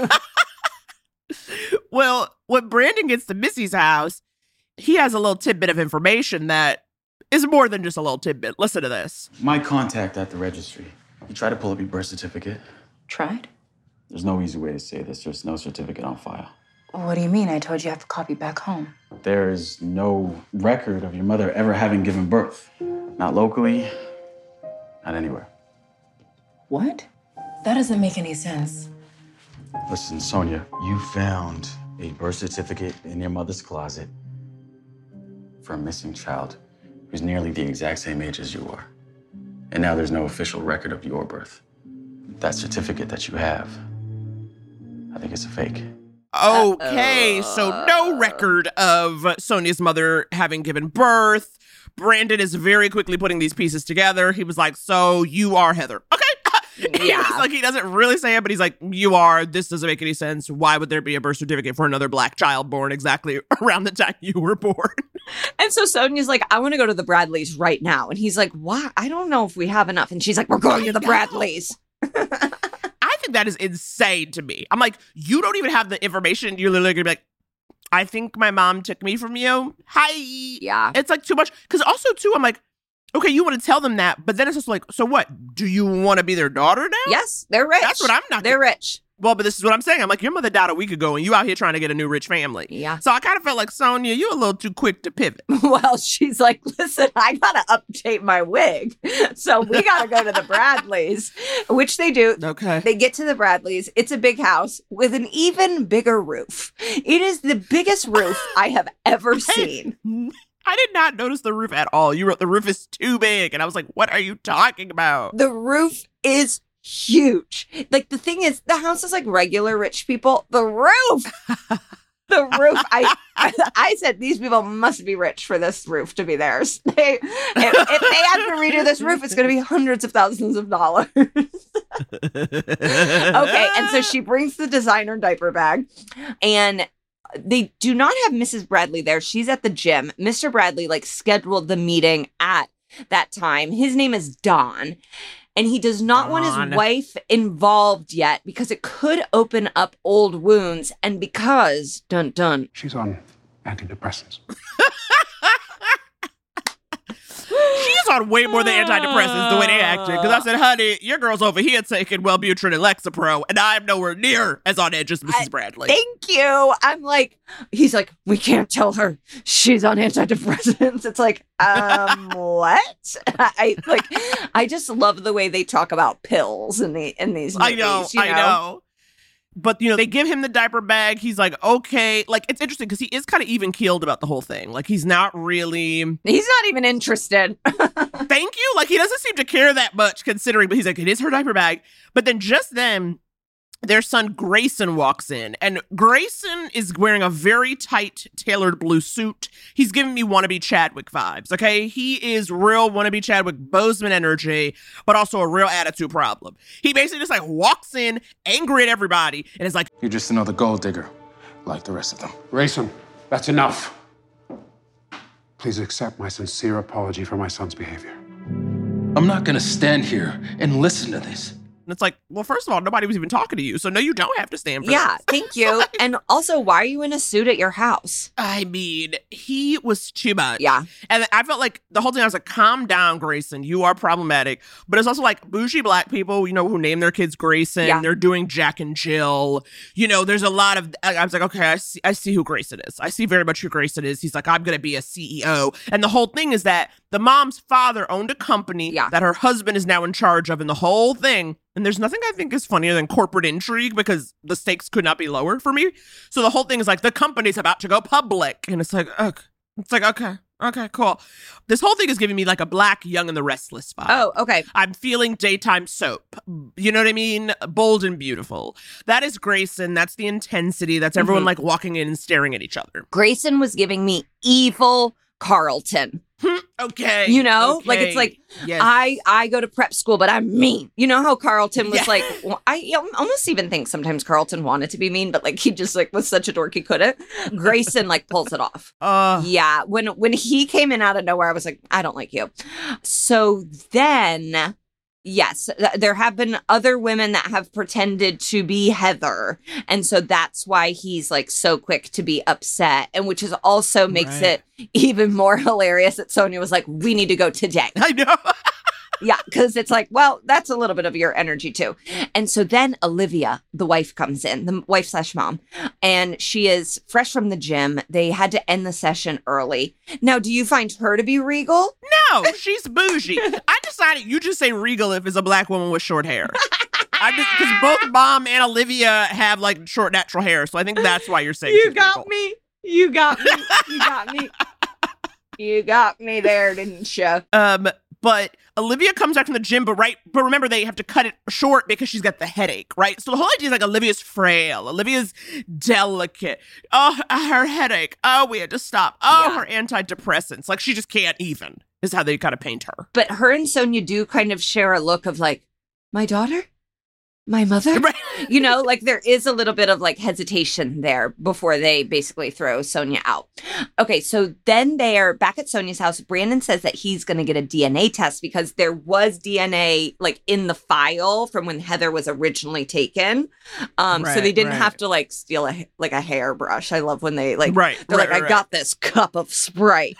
well, when Brandon gets to Missy's house, he has a little tidbit of information that is more than just a little tidbit. Listen to this. My contact at the registry. He tried to pull up your birth certificate. Tried? There's no easy way to say this. There's no certificate on file. What do you mean? I told you I have a copy back home. There is no record of your mother ever having given birth. Not locally, not anywhere. What? That doesn't make any sense. Listen, Sonia, you found a birth certificate in your mother's closet for a missing child who's nearly the exact same age as you are. And now there's no official record of your birth. That certificate that you have, I think it's a fake. Okay, so no record of Sonia's mother having given birth. Brandon is very quickly putting these pieces together. He was like, so you are Heather. Okay. He Yeah. was like, he doesn't really say it, but he's like, you are. This doesn't make any sense. Why would there be a birth certificate for another black child born exactly around the time you were born? And so Sonia's like, I want to go to the Bradleys right now. And he's like, why? I don't know if we have enough. And she's like, we're going to the Bradleys. I think that is insane to me. I'm like, you don't even have the information. You're literally gonna be like, I think my mom took me from you. Hi. Yeah. It's like too much. Because also, too, I'm like, okay, you want to tell them that, but then it's just like, so what? Do you want to be their daughter now? Yes, they're rich. That's what I'm not. They're rich. Well, but this is what I'm saying. I'm like, your mother died a week ago, and you out here trying to get a new rich family. Yeah. So I kind of felt like, Sonia, you're a little too quick to pivot. Well, she's like, listen, I got to update my wig. So we got to go to the Bradleys, which they do. Okay. They get to the Bradleys. It's a big house with an even bigger roof. It is the biggest roof I have ever seen. I did not notice the roof at all. You wrote the roof is too big. And I was like, what are you talking about? The roof is huge. Like, the thing is, the house is like regular rich people. The roof, the roof. I, I, I said these people must be rich for this roof to be theirs. They, if, if they have to redo this roof, it's going to be hundreds of thousands of dollars. Okay, and so she brings the designer diaper bag, and they do not have Missus Bradley there. She's at the gym. Mister Bradley like scheduled the meeting at that time. His name is Don. And he does not want Don. his wife involved yet because it could open up old wounds. And because, dun dun. She's on antidepressants. She's on way more than antidepressants the way they acted. Because I said, honey, your girl's over here taking Wellbutrin and Lexapro, and I'm nowhere near as on edge as Missus Bradley. Thank you. I'm like, he's like, we can't tell her she's on antidepressants. It's like, um, what? I like, I just love the way they talk about pills in the in these movies. I know, you I know. But, you know, they give him the diaper bag. He's like, okay. Like, it's interesting because he is kind of even keeled about the whole thing. Like, he's not really. He's not even interested. Thank you. Like, he doesn't seem to care that much considering, but he's like, it is her diaper bag. But then just then, their son Grayson walks in, and Grayson is wearing a very tight, tailored blue suit. He's giving me wannabe Chadwick vibes, okay? He is real wannabe Chadwick Boseman energy, but also a real attitude problem. He basically just like walks in, angry at everybody, and is like, You're just another gold digger, like the rest of them. Grayson, that's enough. Please accept my sincere apology for my son's behavior. I'm not gonna stand here and listen to this. And it's like, well, first of all, nobody was even talking to you. So no, you don't have to stand for Yeah, this. thank you. And also, why are you in a suit at your house? I mean, he was too much. Yeah. And I felt like the whole thing, I was like, calm down, Grayson. You are problematic. But it's also like bougie black people, you know, who name their kids Grayson. Yeah. They're doing Jack and Jill. You know, there's a lot of, I, I was like, okay, I see, I see who Grayson is. I see very much who Grayson is. He's like, I'm going to be a C E O. And the whole thing is that the mom's father owned a company Yeah. that her husband is now in charge of, and the whole thing. And there's nothing I think is funnier than corporate intrigue because the stakes could not be lower for me. So the whole thing is like the company's about to go public. And it's like, okay. It's like, okay, okay, cool. This whole thing is giving me like a Black Young and the Restless vibe. Oh, okay. I'm feeling daytime soap. You know what I mean? Bold and beautiful. That is Grayson. That's the intensity. That's everyone Mhm. like walking in and staring at each other. Grayson was giving me evil Carlton. Okay. You know, okay. like it's like Yes. I I go to prep school, but I'm mean. You know how Carlton was Yeah. like. Well, I almost even think sometimes Carlton wanted to be mean, but like he just like was such a dork he couldn't. Grayson like pulls it off. Uh, Yeah, when when he came in out of nowhere, I was like, I don't like you. So then. Yes, th- there have been other women that have pretended to be Heather. And so that's why he's like so quick to be upset. And which is also makes Right. it even more hilarious that Sonia was like, we need to go today. I know. Yeah, because it's like, well, that's a little bit of your energy too. And so then Olivia, the wife, comes in, the wife slash mom, and she is fresh from the gym. They had to end the session early. Now, do you find her to be regal? No, she's bougie. I decided you just say regal if it's a Black woman with short hair. I just because both Mom and Olivia have like short natural hair, so I think that's why you're saying You she's got regal. me. You got me. You got me. You got me there, didn't you? Um, but Olivia comes back from the gym, but right, but remember they have to cut it short because she's got the headache, right? So the whole idea is like Olivia's frail, Olivia's delicate. Oh, her headache. Oh, we had to stop. Oh, Yeah. her antidepressants. Like she just can't even. Is how they kind of paint her. But her and Sonia do kind of share a look of like, my daughter? My mother? Right. You know, like there is a little bit of like hesitation there before they basically throw Sonia out. Okay, so then they are back at Sonia's house. Brandon says that he's going to get a D N A test because there was D N A like in the file from when Heather was originally taken. Um, so they Right, didn't right. have to like steal a like a hairbrush. I love when they like Right, they're right, like, right, I got this cup of spray.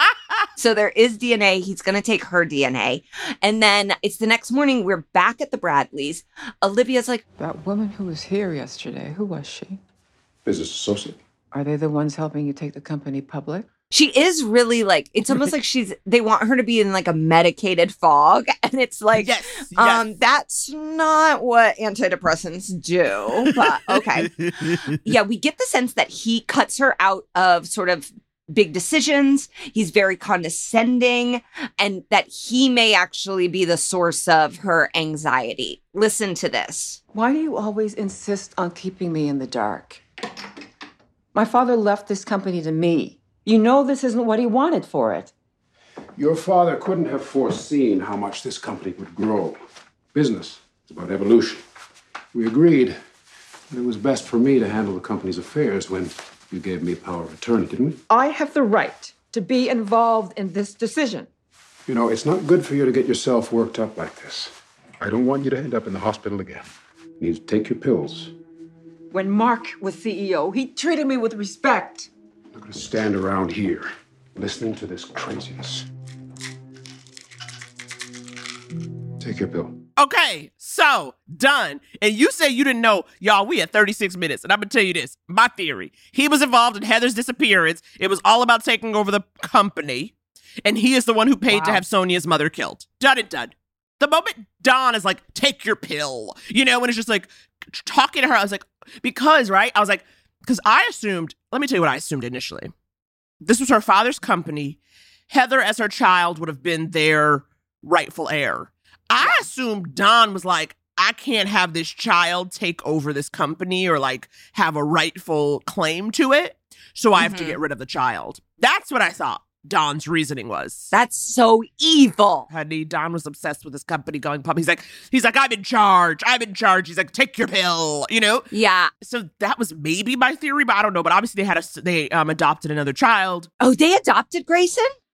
So there is D N A. He's going to take her D N A. And then it's the next morning. We're back at the Bradleys. Olivia's like, That woman who was here yesterday, who was she? Business associate. Are they the ones helping you take the company public? she is really like, it's almost like she's, they want her to be in like a medicated fog. And it's like, Yes, um, that's not what antidepressants do. But okay. Yeah, we get the sense that he cuts her out of sort of big decisions. He's very condescending, and that he may actually be the source of her anxiety. Listen to this. Why do you always insist on keeping me in the dark? My father left this company to me. You know this isn't what he wanted for it. Your father couldn't have foreseen how much this company would grow. Business is about evolution. We agreed that it was best for me to handle the company's affairs when you gave me power of attorney, didn't we? I have the right to be involved in this decision. You know, it's not good for you to get yourself worked up like this. I don't want you to end up in the hospital again. You need to take your pills. When Mark was C E O, he treated me with respect. I'm not going to stand around here listening to this craziness. Take your pill. Okay, so done. And you say you didn't know, y'all, we had thirty-six minutes. And I'm going to tell you this, my theory. He was involved in Heather's disappearance. It was all about taking over the company. And he is the one who paid to Wow. have Sonia's mother killed. Done and done. The moment Dawn is like, take your pill, you know, when it's just like talking to her, I was like, because, right? I was like, because I assumed, let me tell you what I assumed initially. This was her father's company. Heather, as her child, would have been their rightful heir. I assumed Dawn was like, I can't have this child take over this company or like have a rightful claim to it. So I have to Mhm. get rid of the child. That's what I thought Dawn's reasoning was. That's so evil. Honey, Don was obsessed with this company going public. He's like, he's like, I'm in charge. I'm in charge. He's like, take your pill, you know? Yeah. So that was maybe my theory, but I don't know. But obviously they had a, they um, adopted another child. Oh, they adopted Grayson?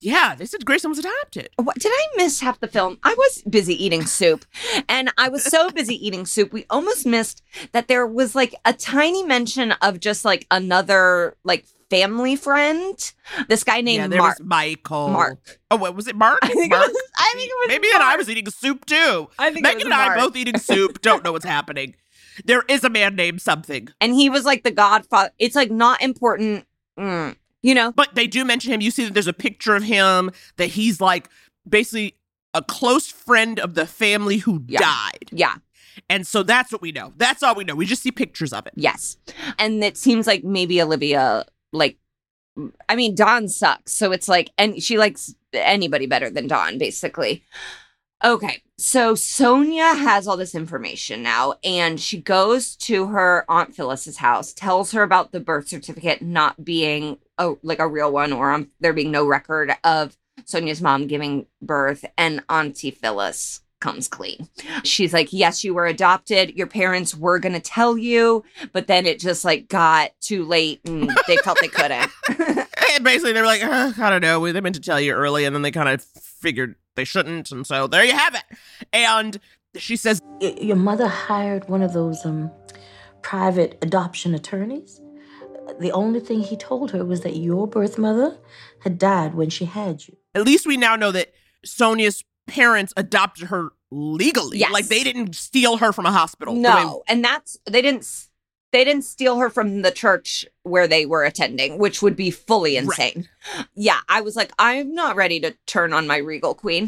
Yeah, they said Grayson was adopted. What, did I miss half the film? I was busy eating soup. And I was so busy eating soup, we almost missed that there was like a tiny mention of just like another like family friend. This guy named yeah, there Mark. was Michael. Mark. Oh, what was it? Mark? I think Mark? it was. I think it was. Maybe Mark. and I was eating soup too. I think Megan it was and I Mark. both eating soup. Don't know what's happening. There is a man named something, And he was like the godfather. It's like not important, mm, you know? but they do mention him. You see that there's a picture of him that he's like basically a close friend of the family who Yeah. died. Yeah. And so that's what we know. That's all we know. We just see pictures of it. Yes. And it seems like maybe Olivia, like, I mean, Dawn sucks. So it's like, and she likes anybody better than Dawn, basically. Okay. So Sonia has all this information now, and she goes to her Aunt Phyllis's house, tells her about the birth certificate not being a, like a real one, or um, there being no record of Sonia's mom giving birth, and Auntie Phyllis comes clean. She's like, yes, you were adopted. Your parents were going to tell you, but then it just like got too late and they felt they couldn't. And basically, they were like, uh, I don't know. They meant to tell you early, and then they kind of figured they shouldn't. And so there you have it. And she says, Y- Your mother hired one of those um private adoption attorneys. The only thing he told her was that your birth mother had died when she had you. at least we now know that Sonia's parents adopted her legally. Yes. Like they didn't steal her from a hospital. the way- No, and that's they didn't they didn't steal her from the church where they were attending, which would be fully insane. Right. Yeah, I was like, I'm not ready to turn on my regal queen.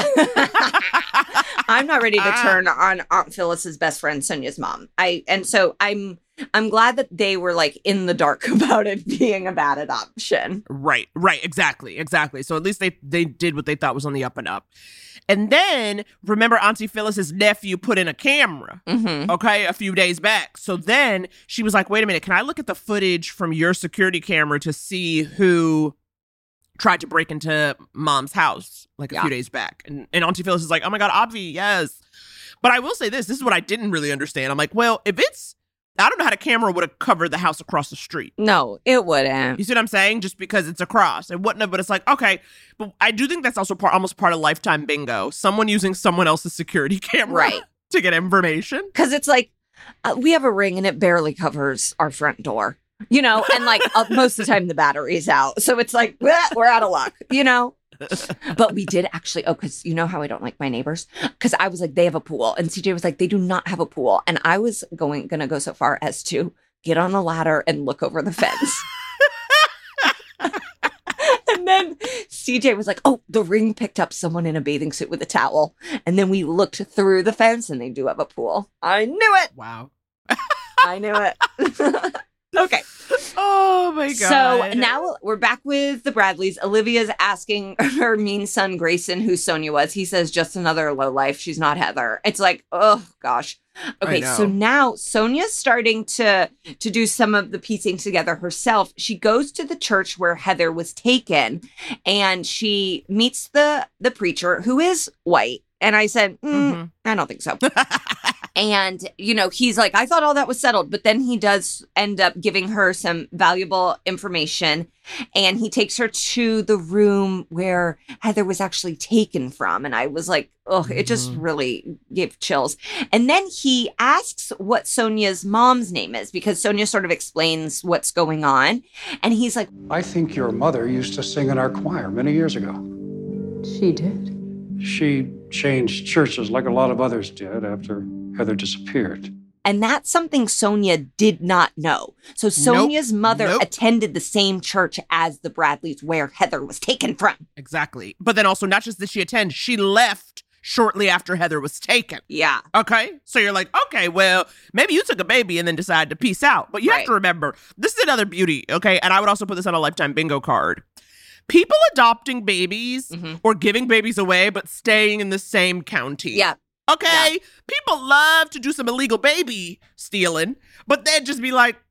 I'm not ready to turn on Aunt Phyllis's best friend Sonia's mom. I and so I'm I'm glad that they were like in the dark about it being a bad adoption. Right, right, exactly, exactly. So at least they they did what they thought was on the up and up. And then, remember, Auntie Phyllis's nephew put in a camera, mm-hmm. okay, a few days back. So then she was like, wait a minute, can I look at the footage from your security camera to see who tried to break into Mom's house like a Yeah. few days back? And, and Auntie Phyllis is like, oh my God, Obvi, yes. But I will say this, this is what I didn't really understand. I'm like, well, if it's, I don't know how the camera would have covered the house across the street. No, it wouldn't. You see what I'm saying? Just because it's across. It wouldn't have, but it's like, okay. But I do think that's also part, almost part of Lifetime bingo. Someone using someone else's security camera Right. to get information. Because it's like, uh, we have a ring and it barely covers our front door, you know? And like uh, most of the time the battery's out. So it's like, "Bleh, we're out of luck, you know? But we did actually, oh, because you know how I don't like my neighbors? Because I was like, they have a pool. And C J was like, they do not have a pool. And I was going, going to go so far as to get on a ladder and look over the fence. And then C J was like, oh, the ring picked up someone in a bathing suit with a towel. And then we looked through the fence and they do have a pool. I knew it. Wow. I knew it. Okay. Oh my God. So now we're back with the Bradleys. Olivia's asking her mean son, Grayson, who Sonia was. He says, just another lowlife. She's not Heather. It's like, oh gosh. Okay, I so know. now Sonia's starting to to do some of the piecing together herself. She goes to the church where Heather was taken, and she meets the the preacher who is white. And I said, mm, Mm-hmm. I don't think so. And, you know, he's like, I thought all that was settled. But then he does end up giving her some valuable information. And he takes her to the room where Heather was actually taken from. And I was like, oh, it just really gave chills. And then he asks what Sonia's mom's name is, because Sonia sort of explains what's going on. And he's like, I think your mother used to sing in our choir many years ago. She did? She changed churches like a lot of others did after Heather disappeared. and that's something Sonia did not know. So Sonia's mother Nope. attended the same church as the Bradleys where Heather was taken from. Exactly. But then also, not just did she attend, she left shortly after Heather was taken. Yeah. Okay? So you're like, okay, well, maybe you took a baby and then decided to peace out. But you have Right. to remember, this is another beauty, okay? And I would also put this on a Lifetime bingo card. People adopting babies or giving babies away, but staying in the same county. Yeah. Okay? People love to do some illegal baby stealing, but then just be like,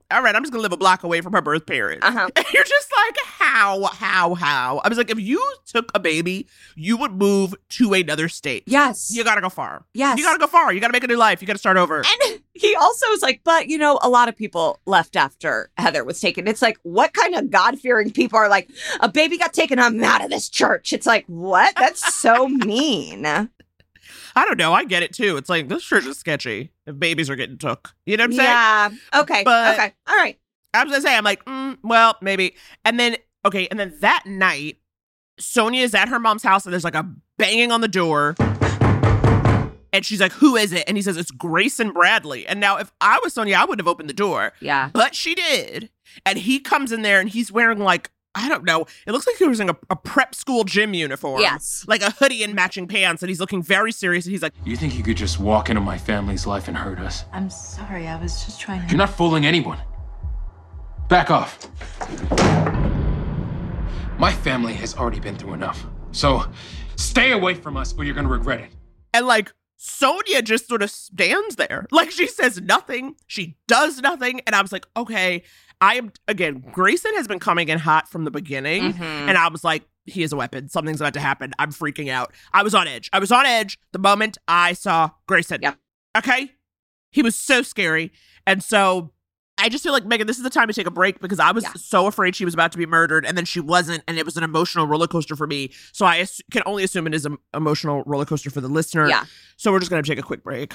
all right, I'm just going to live a block away from her birth parents. Uh-huh. And you're just like, how, how, how? I was like, if you took a baby, you would move to another state. Yes. You got to go far. Yes. You got to go far. You got to make a new life. You got to start over. And he also was like, but, you know, a lot of people left after Heather was taken. It's like, what kind of God-fearing people are like, a baby got taken, I'm out of this church. It's like, what? That's so mean. I don't know. I get it, too. It's like, this church is sketchy if babies are getting took. You know what I'm saying? Yeah. Okay. But okay. All right. I was going to say, I'm like, mm, well, maybe. And then, okay, and then that night, Sonia is at her mom's house, and there's like a banging on the door. And she's like, who is it? And he says, it's Grayson Bradley. And now, if I was Sonia, I wouldn't have opened the door. Yeah. But she did. And he comes in there, and he's wearing like, I don't know. It looks like he was in a, a prep school gym uniform. Yes. Like a hoodie and matching pants. And he's looking very serious. And he's like, You think you could just walk into my family's life and hurt us? I'm sorry, I was just trying to... You're not fooling anyone. Back off. My family has already been through enough. So stay away from us or you're going to regret it. and like, Sonia just sort of stands there. Like, she says nothing. She does nothing. And I was like, okay, I am, again, Grayson has been coming in hot from the beginning. Mm-hmm. And I was like, he is a weapon. Something's about to happen. I'm freaking out. I was on edge. I was on edge the moment I saw Grayson. Yep. Okay? He was so scary. And so I just feel like, Megan, this is the time to take a break because I was yeah. so afraid she was about to be murdered, and then she wasn't, and it was an emotional roller coaster for me. So I as- can only assume it is an emotional roller coaster for the listener. Yeah. So we're just going to take a quick break.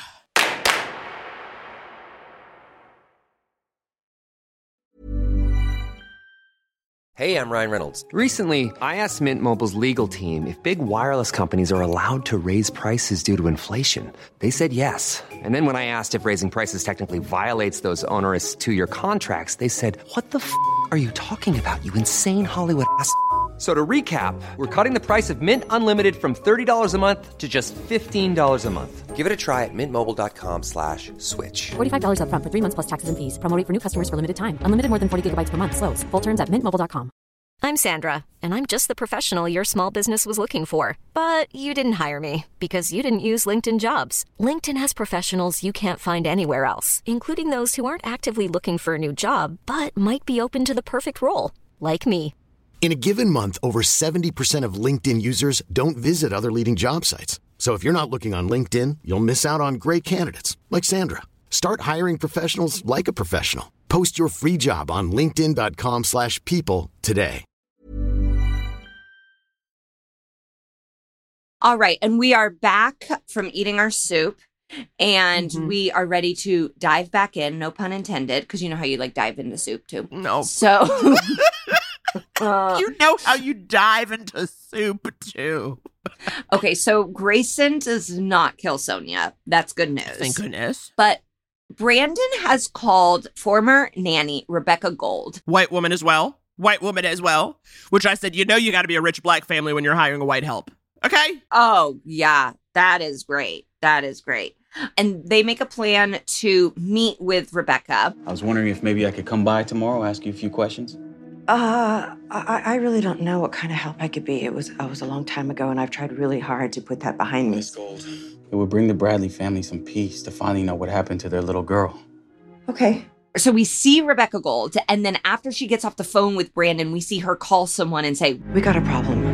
Hey, I'm Ryan Reynolds. Recently, I asked Mint Mobile's legal team if big wireless companies are allowed to raise prices due to inflation. They said yes. And then when I asked if raising prices technically violates those onerous two-year contracts, they said, what the f*** are you talking about, you insane Hollywood ass f- So to recap, we're cutting the price of Mint Unlimited from thirty dollars a month to just fifteen dollars a month. Give it a try at mintmobile.com slash switch. forty-five dollars up front for three months plus taxes and fees. Promo rate for new customers for limited time. Unlimited more than forty gigabytes per month. Slows full terms at mint mobile dot com. I'm Sandra, and I'm just the professional your small business was looking for. But you didn't hire me because you didn't use LinkedIn Jobs. LinkedIn has professionals you can't find anywhere else, including those who aren't actively looking for a new job, but might be open to the perfect role, like me. In a given month, over seventy percent of LinkedIn users don't visit other leading job sites. So if you're not looking on LinkedIn, you'll miss out on great candidates like Sandra. Start hiring professionals like a professional. Post your free job on linkedin.com slash people today. All right. And we are back from eating our soup. And mm-hmm. we are ready to dive back in, no pun intended, because you know how you like dive into soup too. No. So... Uh, you know how you dive into soup, too. Okay, so Grayson does not kill Sonia. That's good news. Thank goodness. But Brandon has called former nanny Rebecca Gold. White woman as well. White woman as well. Which I said, you know you got to be a rich black family when you're hiring a white help. Okay? Oh, yeah. That is great. That is great. And they make a plan to meet with Rebecca. I was wondering if maybe I could come by tomorrow, ask you a few questions. Uh, I, I really don't know what kind of help I could be. It was, I was a long time ago, and I've tried really hard to put that behind me. Miss Gold, it would bring the Bradley family some peace to finally know what happened to their little girl. Okay. So we see Rebecca Gold, and then after she gets off the phone with Brandon, we see her call someone and say, "We got a problem."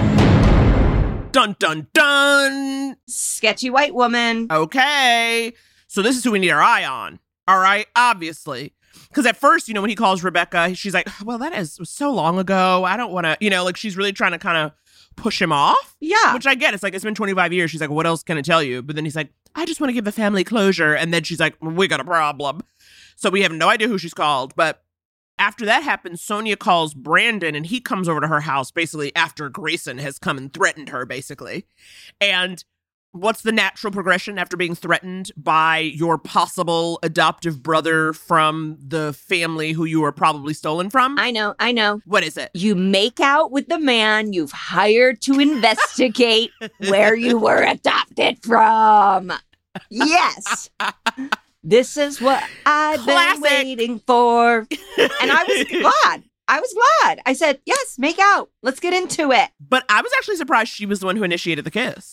Dun, dun, dun. Sketchy white woman. Okay. So this is who we need our eye on. All right? Obviously. Because at first, you know, when he calls Rebecca, she's like, well, that is was so long ago. I don't want to, you know, like she's really trying to kind of push him off. Yeah. Which I get. It's like, it's been twenty-five years. She's like, what else can I tell you? But then he's like, I just want to give the family closure. And then she's like, we got a problem. So we have no idea who she's called. But after that happens, Sonia calls Brandon and he comes over to her house basically after Grayson has come and threatened her, basically. And what's the natural progression after being threatened by your possible adoptive brother from the family who you were probably stolen from? I know, I know. What is it? You make out with the man you've hired to investigate where you were adopted from. Yes. This is what I've Classic. been waiting for. And I was glad. I was glad. I said, yes, make out. Let's get into it. But I was actually surprised she was the one who initiated the kiss.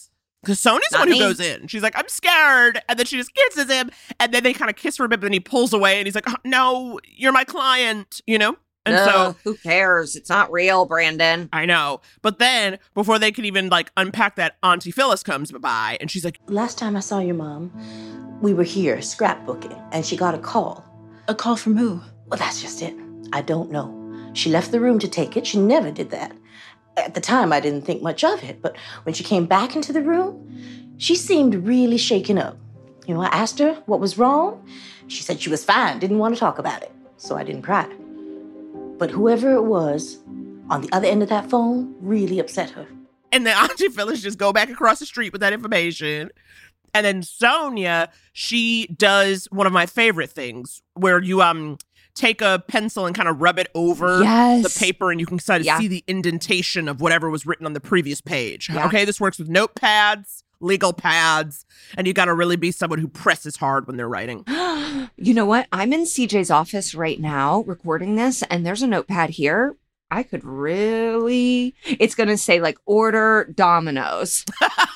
Because Sonia's the Not one who me. goes in. She's like, I'm scared. And then she just kisses him. And then they kind of kiss for a bit, but then he pulls away and he's like, oh, no, you're my client, you know? And Ugh, so who cares? It's not real, Brandon. I know. But then before they can even like unpack that, Auntie Phyllis comes by and she's like, Last time I saw your mom, we were here scrapbooking and she got a call. A call from who? Well, that's just it. I don't know. She left the room to take it. She never did that. At the time, I didn't think much of it, but when she came back into the room, she seemed really shaken up. You know, I asked her what was wrong. She said she was fine, didn't want to talk about it, so I didn't pry. But whoever it was on the other end of that phone really upset her. and then Auntie Phyllis just go back across the street with that information. And then Sonia, she does one of my favorite things where you um take a pencil and kind of rub it over Yes. the paper and you can kind of Yeah. see the indentation of whatever was written on the previous page. Yeah. Okay, this works with notepads, legal pads, and you got to really be someone who presses hard when they're writing. You know what? I'm in C J's office right now recording this, and there's a notepad here. I could really, it's going to say like order Domino's.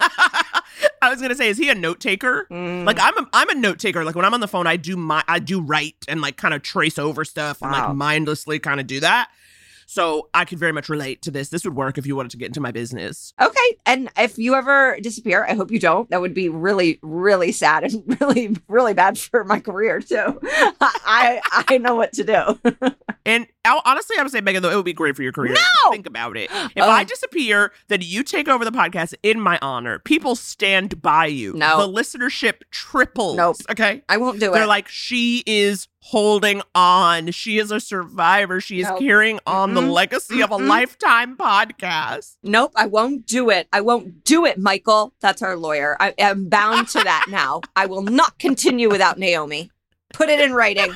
I was gonna say, is he a note taker? Mm. Like I'm, a, I'm a note taker. Like when I'm on the phone, I do my, I do write and like kind of trace over stuff and Wow. like mindlessly kind of do that. So I could very much relate to this. This would work if you wanted to get into my business. Okay. And if you ever disappear, I hope you don't. That would be really, really sad and really, really bad for my career too. I I know what to do. And I'll, honestly, I would say, Megan, though, it would be great for your career. No! Think about it. If Oh. I disappear, then you take over the podcast in my honor. People stand by you. No. The listenership triples. Nope. Okay? I won't do They're it. like, she is holding on. She is a survivor. She is Nope. carrying on the Mm-mm. legacy of a Mm-mm. lifetime podcast. Nope, I won't do it. I won't do it, Michael. That's our lawyer. I am bound to that now. I will not continue without Naomi. Put it in writing.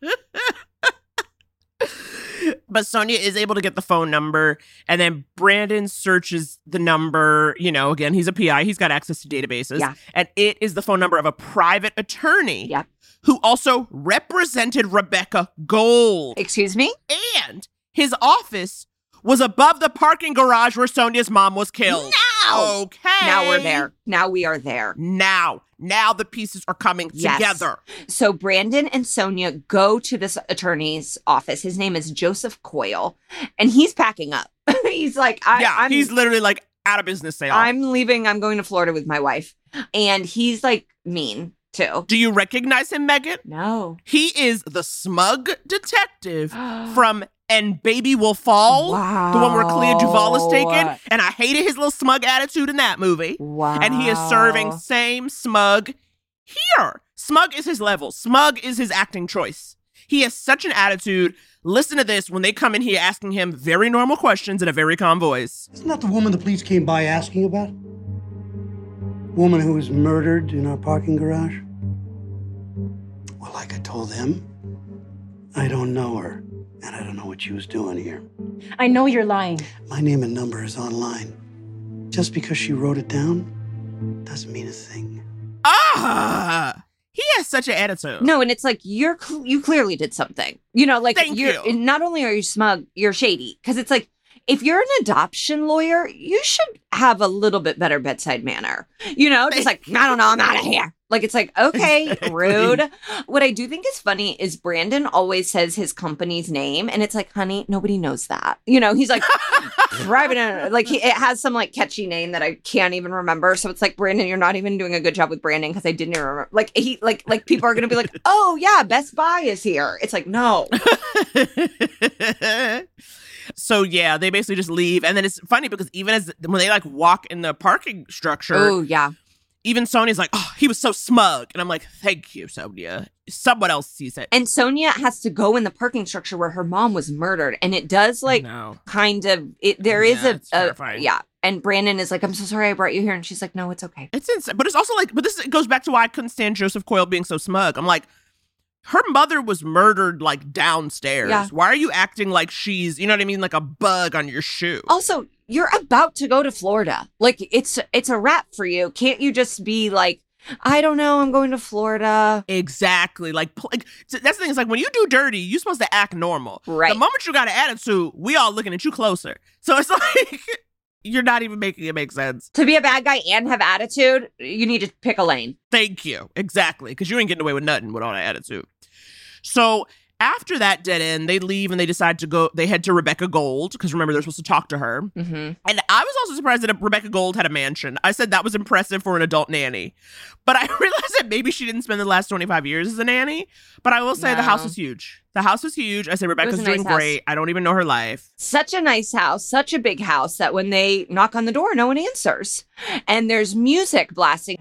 But Sonia is able to get the phone number, and then Brandon searches the number. You know, again, he's a P I. He's got access to databases. Yeah. And it is the phone number of a private attorney Yeah. who also represented Rebecca Gold. Excuse me? And his office was above the parking garage where Sonia's mom was killed. Now! Okay. Now we're there. Now we are there. Now. Now the pieces are coming Yes. together. So Brandon and Sonia go to this attorney's office. His name is Joseph Coyle, and he's packing up. He's like, I, yeah, I'm, he's literally like out of business sale. I'm leaving. I'm going to Florida with my wife. And he's like mean too. Do you recognize him, Megan? No. He is the smug detective from And Baby Will Fall, Wow. the one where Clea Duvall is taken. And I hated his little smug attitude in that movie. Wow. And he is serving same smug here. Smug is his level. Smug is his acting choice. He has such an attitude. Listen to this when they come in here asking him very normal questions in a very calm voice. Isn't that the woman the police came by asking about? Woman who was murdered in our parking garage? Well, like I told them, I don't know her, and I don't know what she was doing here. I know you're lying. My name and number is online. Just because she wrote it down doesn't mean a thing. Ah! He has such an attitude. No, and it's like you're cl- you clearly did something. You know, like Thank you're you. and not only are you smug, you're shady. Because it's like if you're an adoption lawyer, you should have a little bit better bedside manner. You know, just like I don't know, I'm out of here. Like it's like okay, rude. What I do think is funny is Brandon always says his company's name, and it's like, honey, nobody knows that. You know, he's like private, like he, it has some like catchy name that I can't even remember. So it's like, Brandon, you're not even doing a good job with branding because I didn't even remember. Like he, like, like people are gonna be like, oh yeah, Best Buy is here. It's like no. So yeah, they basically just leave, and then it's funny because even as when they like walk in the parking structure, Oh yeah. even Sonia's like, "Oh, he was so smug," and I'm like, "Thank you, Sonia." Someone else sees it. And Sonia has to go in the parking structure where her mom was murdered, and it does like No. kind of it. There is Yeah, a, it's a terrifying. yeah. And Brandon is like, I'm so sorry I brought you here, and she's like, no, it's okay. It's insane, but it's also like, but this goes back to why I couldn't stand Joseph Coyle being so smug. I'm like, her mother was murdered like downstairs. Yeah. Why are you acting like she's, you know what I mean, like a bug on your shoe? Also, you're about to go to Florida. Like it's it's a wrap for you. Can't you just be like, I don't know, I'm going to Florida. Exactly. Like, pl- like so that's the thing. Is like when you do dirty, you're supposed to act normal. Right. The moment you got an attitude, we all looking at you closer. So it's like You're not even making it make sense. To be a bad guy and have attitude, you need to pick a lane. Thank you. Exactly. Because you ain't getting away with nothing with all that attitude. So after that dead end, they leave and they decide to go, they head to Rebecca Gold, because remember, they're supposed to talk to her. Mm-hmm. And I was also surprised that Rebecca Gold had a mansion. I said that was impressive for an adult nanny. But I realized that maybe she didn't spend the last twenty-five years as a nanny. But I will say No. the house was huge. The house was huge. I said Rebecca's a doing nice great. house. I don't even know her life. Such a nice house, such a big house that when they knock on the door, no one answers. And there's music blasting.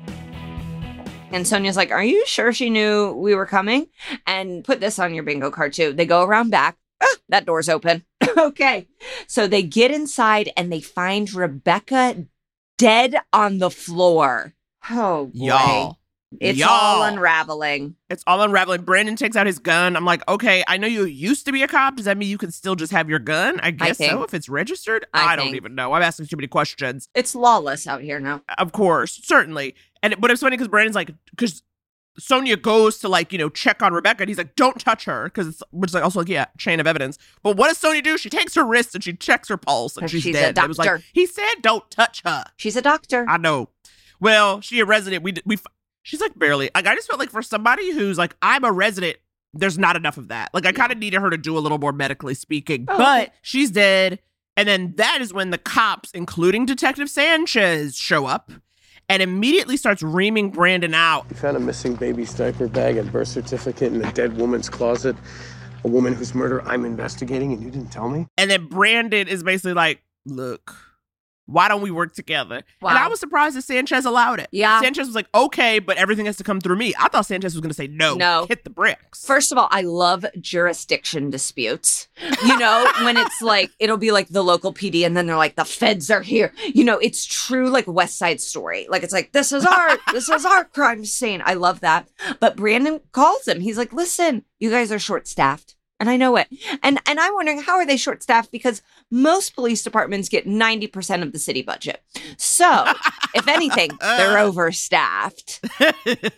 And Sonia's like, are you sure she knew we were coming? And put this on your bingo card too. They go around back. Ah, that door's open. Okay. So they get inside and they find Rebecca dead on the floor. Oh, boy. Y'all. It's Y'all. all unraveling. It's all unraveling. Brandon takes out his gun. I'm like, okay, I know you used to be a cop. Does that mean you can still just have your gun? I guess think. so, if it's registered. I I, don't think. even know. I'm asking too many questions. It's lawless out here now. Of course, certainly. And but it's funny because Brandon's like, because Sonia goes to like, you know, check on Rebecca and he's like, don't touch her. Because it's, which is like also like, yeah, chain of evidence. But what does Sonia do? She takes her wrist and she checks her pulse and she's, She's a dead. And it was like, doctor. he said, don't touch her. She's a doctor. I know. Well, she a resident. We, we, she's like barely, like, I just felt like for somebody who's like, I'm a resident, there's not enough of that. Like, I kind of needed her to do a little more medically speaking, Oh, but okay. she's dead. And then that is when the cops, including Detective Sanchez, show up and immediately starts reaming Brandon out. You found a missing baby's diaper bag and birth certificate in a dead woman's closet. A woman whose murder I'm investigating, and you didn't tell me? And then Brandon is basically like, look, why don't we work together? Wow. And I was surprised that Sanchez allowed it. Yeah. Sanchez was like, okay, but everything has to come through me. I thought Sanchez was going to say, no, No. hit the bricks. First of all, I love jurisdiction disputes. You know, when it's like, it'll be like the local P D and then they're like, the feds are here. You know, it's true like West Side Story. Like, it's like, this is our, this is our crime scene. I love that. But Brandon calls him. He's like, listen, you guys are short-staffed. And I know it. And and I'm wondering, how are they short-staffed? Because most police departments get ninety percent of the city budget. So, if anything, they're overstaffed. But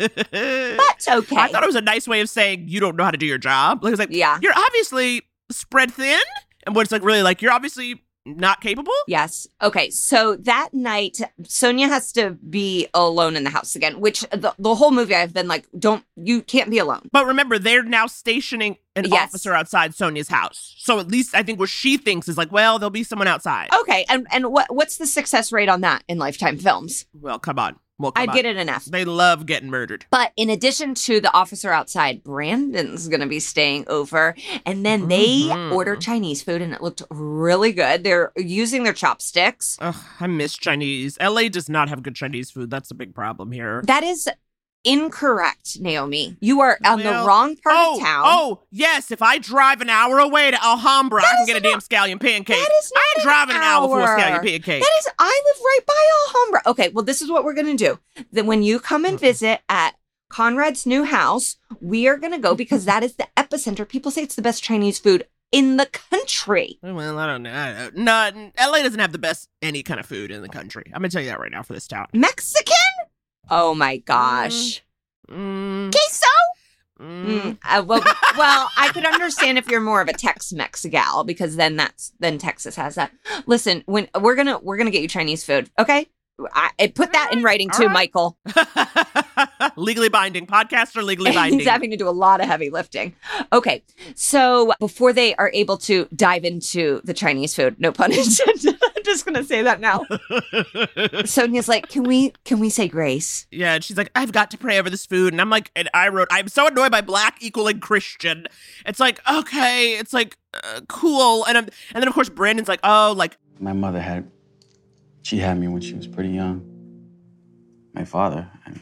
okay. I thought it was a nice way of saying you don't know how to do your job. Like, it's like, Yeah. you're obviously spread thin. And what's like really like, you're obviously not capable. Yes. Okay. So that night, Sonia has to be alone in the house again, which the, the whole movie I've been like, don't, you can't be alone. But remember, they're now stationing an Yes. officer outside Sonia's house. So at least I think what she thinks is like, well, there'll be someone outside. Okay. And and what what's the success rate on that in Lifetime films? Well, come on. Well, come I'd on. get it an F. They love getting murdered. But in addition to the officer outside, Brandon's going to be staying over. And then they Mhm. order Chinese food and it looked really good. They're using their chopsticks. Ugh, I miss Chinese. L A does not have good Chinese food. That's a big problem here. That is incorrect, Naomi. You are on Well, the wrong part oh, of town. Oh, yes. If I drive an hour away to Alhambra, I can get a damn scallion pancake. That is I ain't driving an hour for a scallion hour. pancake. That is, I live right by Alhambra. Okay, well, this is what we're going to do. Then when you come and visit at Conrad's new house, we are going to go because that is the epicenter. People say it's the best Chinese food in the country. Well, I don't know. I don't know. No, L A doesn't have the best any kind of food in the country. I'm going to tell you that right now for this town. Mexican? Oh my gosh. Mm. Queso? Mm. Mm, uh, well, well, I could understand if you're more of a Tex-Mex gal because then that's then Texas has that. Listen, when we're gonna we're gonna get you Chinese food, okay? I, I put that in writing too, right. Michael. Legally binding. Podcasts are legally binding. He's having to do a lot of heavy lifting. Okay, so before they are able to dive into the Chinese food, no pun intended. I'm just gonna say that now. Sonia's like, can we can we say grace? Yeah, and she's like, I've got to pray over this food. And I'm like, and I wrote, I'm so annoyed by black equaling Christian. It's like, okay, it's like, uh, cool. And I'm, and then of course, Brandon's like, oh, like. My mother had, she had me when she was pretty young. My father, I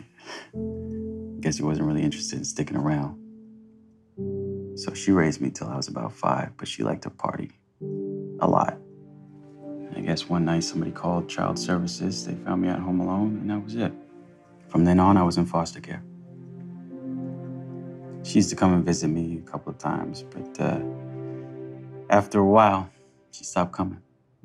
mean, I guess he wasn't really interested in sticking around. So she raised me till I was about five, but she liked to party a lot. I guess one night somebody called child services. They found me at home alone, and that was it. From then on, I was in foster care. She used to come and visit me a couple of times, but uh, after a while, she stopped coming.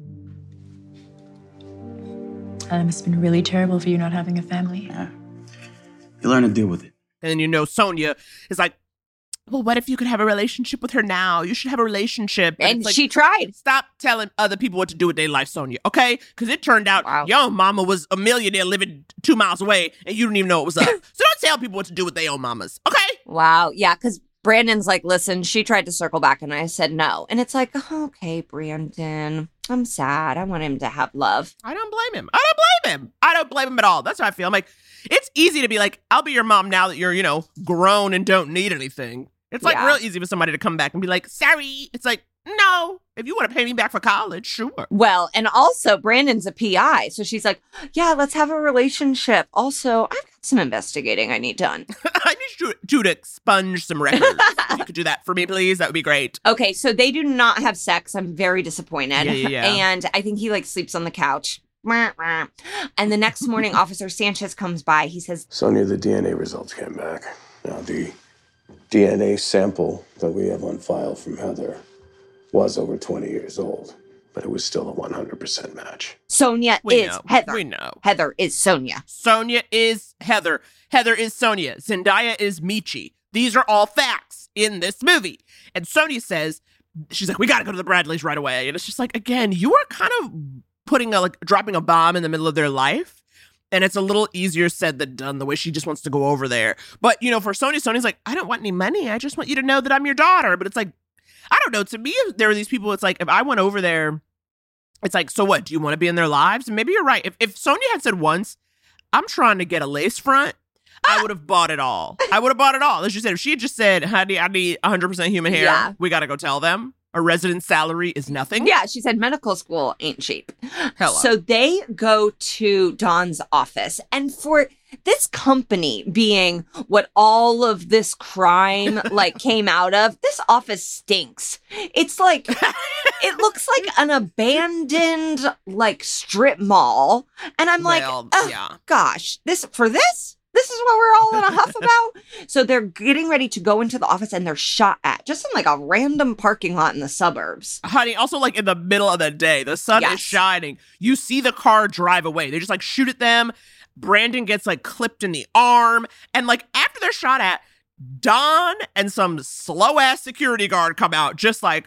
And it must have been really terrible for you not having a family. Yeah. You learn to deal with it. And you know, Sonia is like, well, what if you could have a relationship with her now? You should have a relationship. And it's like, she tried. Stop telling other people what to do with their life, Sonia, okay? Because it turned out Wow. your own mama was a millionaire living two miles away, and you didn't even know it was up. So don't tell people what to do with their own mamas, okay? Wow. Yeah, because Brandon's like, listen, she tried to circle back, and I said no. And it's like, oh, okay, Brandon, I'm sad. I want him to have love. I don't blame him. I don't blame him. I don't blame him at all. That's how I feel. I'm like, it's easy to be like, I'll be your mom now that you're, you know, grown and don't need anything. It's like Yeah. real easy for somebody to come back and be like, sorry. It's like, no, if you want to pay me back for college, sure. Well, and also Brandon's a P I. So she's like, yeah, let's have a relationship. Also, I've got some investigating I need done. I need you to, to expunge some records. If you could do that for me, please, that would be great. Okay, so they do not have sex. I'm very disappointed. Yeah, yeah, yeah. And I think he like sleeps on the couch. And the next morning, Officer Sanchez comes by. He says, Sonia, the D N A results came back. Now, the D N A sample that we have on file from Heather was over twenty years old, but it was still a one hundred percent match. Sonia We is know. Heather. We know. Heather is Sonia. Sonia is Heather. Heather is Sonia. Zendaya is Michi. These are all facts in this movie. And Sonia says, she's like, we got to go to the Bradleys right away. And it's just like, again, you are kind of putting a, like, dropping a bomb in the middle of their life. And it's a little easier said than done, the way she just wants to go over there. But, you know, for Sonia, Sonia's like, I don't want any money. I just want you to know that I'm your daughter. But it's like, I don't know. To me, there are these people, it's like, if I went over there, it's like, so what? Do you want to be in their lives? And maybe you're right. If, if Sonia had said once, I'm trying to get a lace front, I would have bought it all. I would have bought it all. As you said, if she had just said, honey, I need one hundred percent human hair, Yeah. we got to go tell them. A resident's salary is nothing. Yeah, she said medical school ain't cheap. Hello. So they go to Dawn's office. And for this company being what all of this crime like came out of, this office stinks. It's like, it looks like an abandoned like strip mall. And I'm like, Well, oh, yeah. gosh, this for this? This is what we're all in a huff about? So they're getting ready to go into the office and they're shot at just in like a random parking lot in the suburbs. Honey, also like in the middle of the day, the sun Yes. is shining. You see the car drive away. They just like shoot at them. Brandon gets like clipped in the arm. And like after they're shot at, Don and some slow ass security guard come out just like,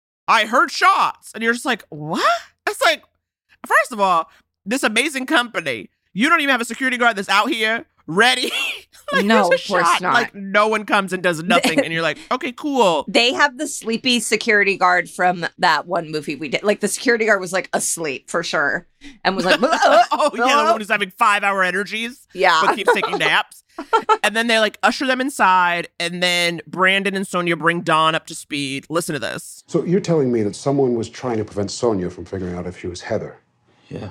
I heard shots. And you're just like, what? It's like, first of all, this amazing company, you don't even have a security guard that's out here ready. Like, No, there's a of course shot. not. Like no one comes and does nothing. And you're like, okay, cool. They have the sleepy security guard from that one movie we did. Like the security guard was like asleep for sure and was like, Oh, yeah, the one who's having five hour energies. Yeah. But keeps taking naps. And then they like usher them inside. And then Brandon and Sonia bring Dawn up to speed. Listen to this. So you're telling me that someone was trying to prevent Sonia from figuring out if she was Heather? Yeah.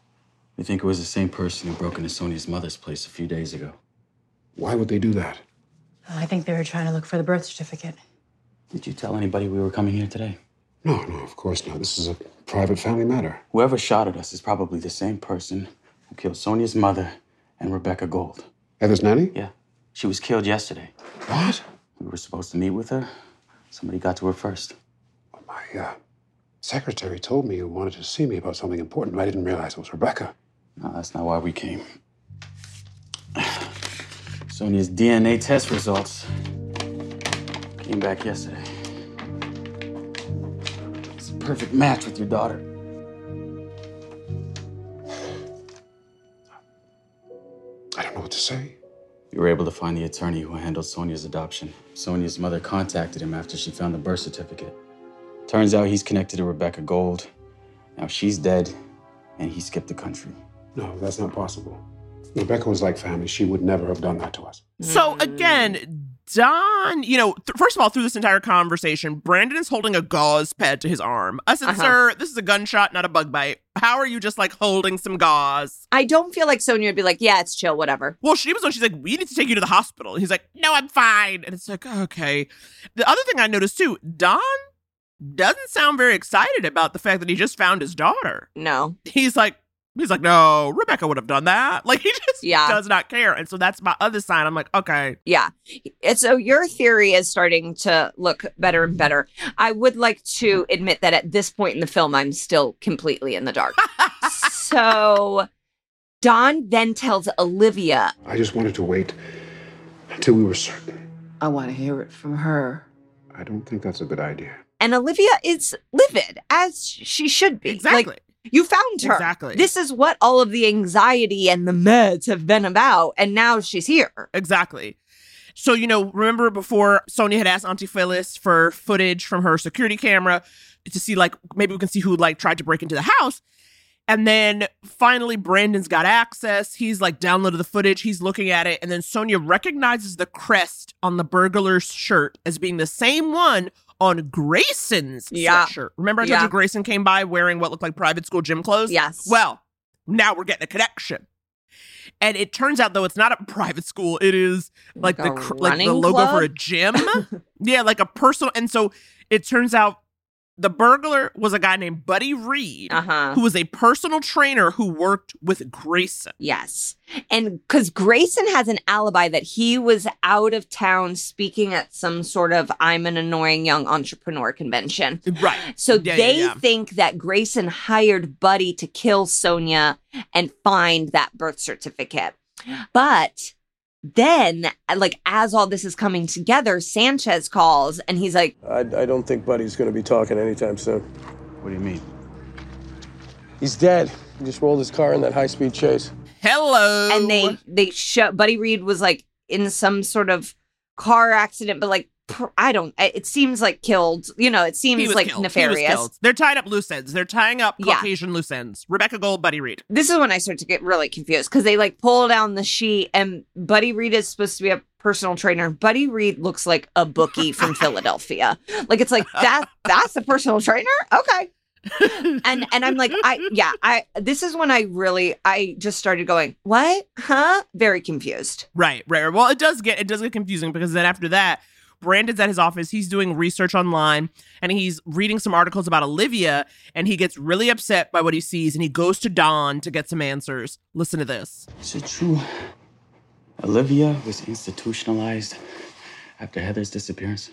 We think it was the same person who broke into Sonia's mother's place a few days ago. Why would they do that? I think they were trying to look for the birth certificate. Did you tell anybody we were coming here today? No, no, of course not. This is a private family matter. Whoever shot at us is probably the same person who killed Sonia's mother and Rebecca Gold. Heather's nanny? Yeah. She was killed yesterday. What? We were supposed to meet with her. Somebody got to her first. My uh, secretary told me you wanted to see me about something important, but I didn't realize it was Rebecca. No, that's not why we came. Sonia's D N A test results came back yesterday. It's a perfect match with your daughter. I don't know what to say. We were able to find the attorney who handled Sonia's adoption. Sonia's mother contacted him after she found the birth certificate. Turns out he's connected to Rebecca Gold. Now she's dead, and he skipped the country. No, that's not possible. Rebecca was like family. She would never have done that to us. So again, Don, you know, th- first of all, through this entire conversation, Brandon is holding a gauze pad to his arm. I said, Uh-huh. sir, this is a gunshot, not a bug bite. How are you just like holding some gauze? I don't feel like Sonia would be like, yeah, it's chill, whatever. Well, she was when she's like, we need to take you to the hospital. And he's like, no, I'm fine. And it's like, okay. The other thing I noticed too, Don doesn't sound very excited about the fact that he just found his daughter. No. He's like, he's like, no, Rebecca would have done that. Like, he just Yeah. does not care. And so that's my other sign. I'm like, okay. Yeah. And so your theory is starting to look better and better. I would like to admit that at this point in the film, I'm still completely in the dark. So Don then tells Olivia, I just wanted to wait until we were certain. I want to hear it from her. I don't think that's a good idea. And Olivia is livid, as she should be. Exactly. Like, you found her. Exactly. This is what all of the anxiety and the meds have been about, and now she's here. Exactly. So, you know, remember before Sonia had asked Auntie Phyllis for footage from her security camera to see, like, maybe we can see who, like, tried to break into the house. And then finally Brandon's got access. He's, like, downloaded the footage. He's looking at it. And then Sonia recognizes the crest on the burglar's shirt as being the same one on Grayson's Yeah. sweatshirt. Remember I told Yeah. you Grayson came by wearing what looked like private school gym clothes? Yes. Well, now we're getting a connection. And it turns out, though, it's not a private school. It is like, Like the a cr- like the running logo club? for a gym. Yeah, like a personal. And so it turns out the burglar was a guy named Buddy Reed, Uh-huh. who was a personal trainer who worked with Grayson. Yes. And because Grayson has an alibi that he was out of town speaking at some sort of I'm an annoying young entrepreneur convention. Right. So Yeah, they yeah, yeah. think that Grayson hired Buddy to kill Sonia and find that birth certificate. But then, like, as all this is coming together, Sanchez calls and he's like, I, I don't think Buddy's going to be talking anytime soon. What do you mean? He's dead. He just rolled his car in that high-speed chase. Hello. and they they show Buddy Reed was like in some sort of car accident, but like pr- I don't. It seems like killed. You know, it He seems was like killed. He was nefarious. killed. They're tying up loose ends. They're tying up Yeah. Caucasian loose ends. Rebecca Gold, Buddy Reed. This is when I start to get really confused because they like pull down the sheet and Buddy Reed is supposed to be a personal trainer. Buddy Reed looks like a bookie from Philadelphia. Like it's like that. That's a personal trainer. Okay. and and I'm like, I yeah, I this is when I really I just started going, what? Huh? Very confused. Right, right, right. Well, it does get it does get confusing because then after that, Brandon's at his office. He's doing research online and he's reading some articles about Olivia and he gets really upset by what he sees and he goes to Dawn to get some answers. Listen to this. Is it true Olivia was institutionalized after Heather's disappearance?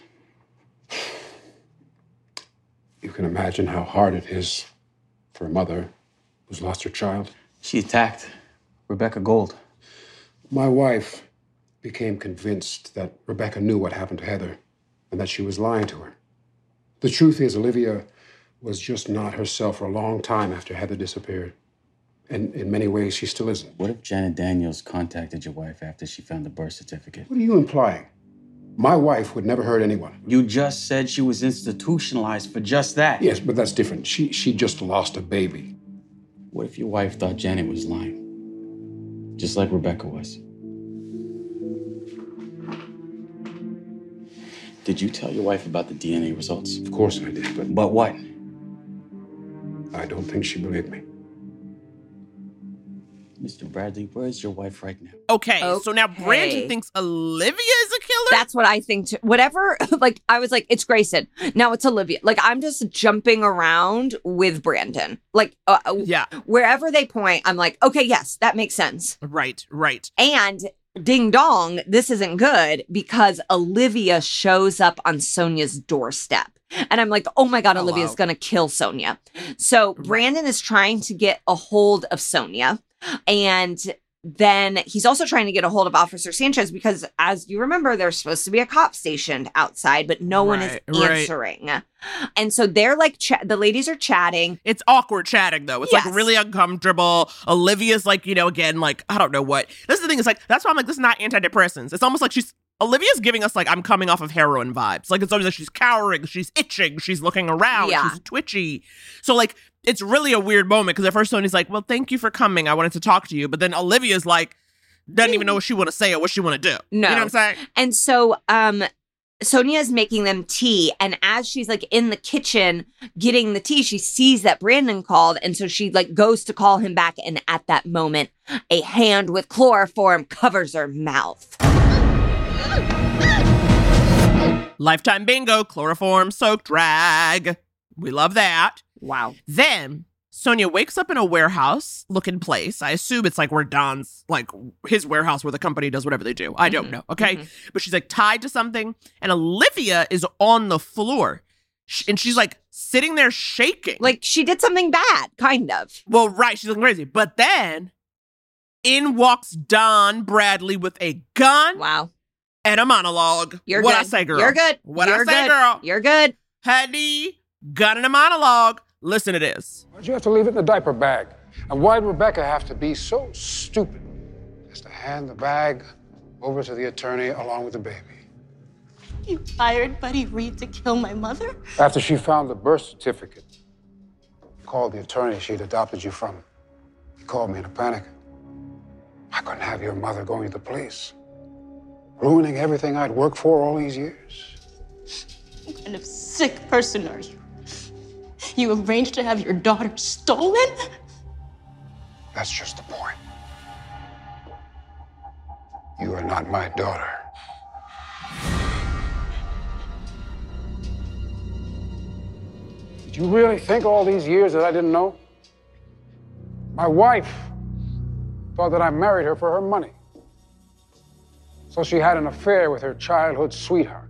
You can imagine how hard it is for a mother who's lost her child. She attacked Rebecca Gold. My wife became convinced that Rebecca knew what happened to Heather and that she was lying to her. The truth is, Olivia was just not herself for a long time after Heather disappeared. And in many ways, she still isn't. What if Janet Daniels contacted your wife after she found the birth certificate? What are you implying? My wife would never hurt anyone. You just said she was institutionalized for just that. Yes, but that's different. She she just lost a baby. What if your wife thought Janet was lying? Just like Rebecca was. Did you tell your wife about the D N A results? Of course I did, but... But what? I don't think she believed me. Mister Bradley, where's your wife right now? Okay, so now Okay. Brandon thinks Olivia is a killer? That's what I think too. Whatever, like I was like, it's Grayson. Now it's Olivia. Like I'm just jumping around with Brandon. Like uh, yeah, wherever they point, I'm like, okay, yes, that makes sense. Right, right. And ding dong, this isn't good because Olivia shows up on Sonia's doorstep. And I'm like, oh my God, Oh, Olivia's wow. going to kill Sonia. So Brandon is trying to get a hold of Sonia. And then he's also trying to get a hold of Officer Sanchez because, as you remember, there's supposed to be a cop stationed outside, but no one is Right, right. answering. And so they're like, ch- the ladies are chatting. It's awkward chatting, though. It's Yes. like really uncomfortable. Olivia's like, you know, again, like, I don't know what. This is the thing. It's like, that's why I'm like, this is not antidepressants. It's almost like she's, Olivia's giving us like, I'm coming off of heroin vibes. Like, it's always like she's cowering, she's itching, she's looking around, Yeah. she's twitchy. So, like, it's really a weird moment because at first Tony's like, well, thank you for coming. I wanted to talk to you. But then Olivia's like, doesn't even know what she want to say or what she want to do. No. You know what I'm saying? And so um Sonia is making them tea, and as she's like in the kitchen getting the tea, she sees that Brandon called, and so she like goes to call him back, and at that moment, a hand with chloroform covers her mouth. Lifetime bingo, chloroform, soaked rag. We love that. Wow. Then Sonia wakes up in a warehouse looking place. I assume it's like where Don's, like his warehouse where the company does whatever they do. I don't know. Okay. Mm-hmm. But she's like tied to something and Olivia is on the floor Sh- and she's like sitting there shaking. Like she did something bad, kind of. Well, right. She's looking crazy. But then in walks Don Bradley with a gun. Wow. and a monologue. You're what good. I say, girl? You're good. What You're I say, good. girl? You're good. Honey, gun and a monologue. Listen to this. Why'd you have to leave it in the diaper bag? And why'd Rebecca have to be so stupid as to hand the bag over to the attorney along with the baby? You hired Buddy Reed to kill my mother? After she found the birth certificate, called the attorney she'd adopted you from. He called me in a panic. I couldn't have your mother going to the police, ruining everything I'd worked for all these years. What kind of sick person are you? You arranged to have your daughter stolen? That's just the point. You are not my daughter. Did you really think all these years that I didn't know? My wife thought that I married her for her money. So she had an affair with her childhood sweetheart.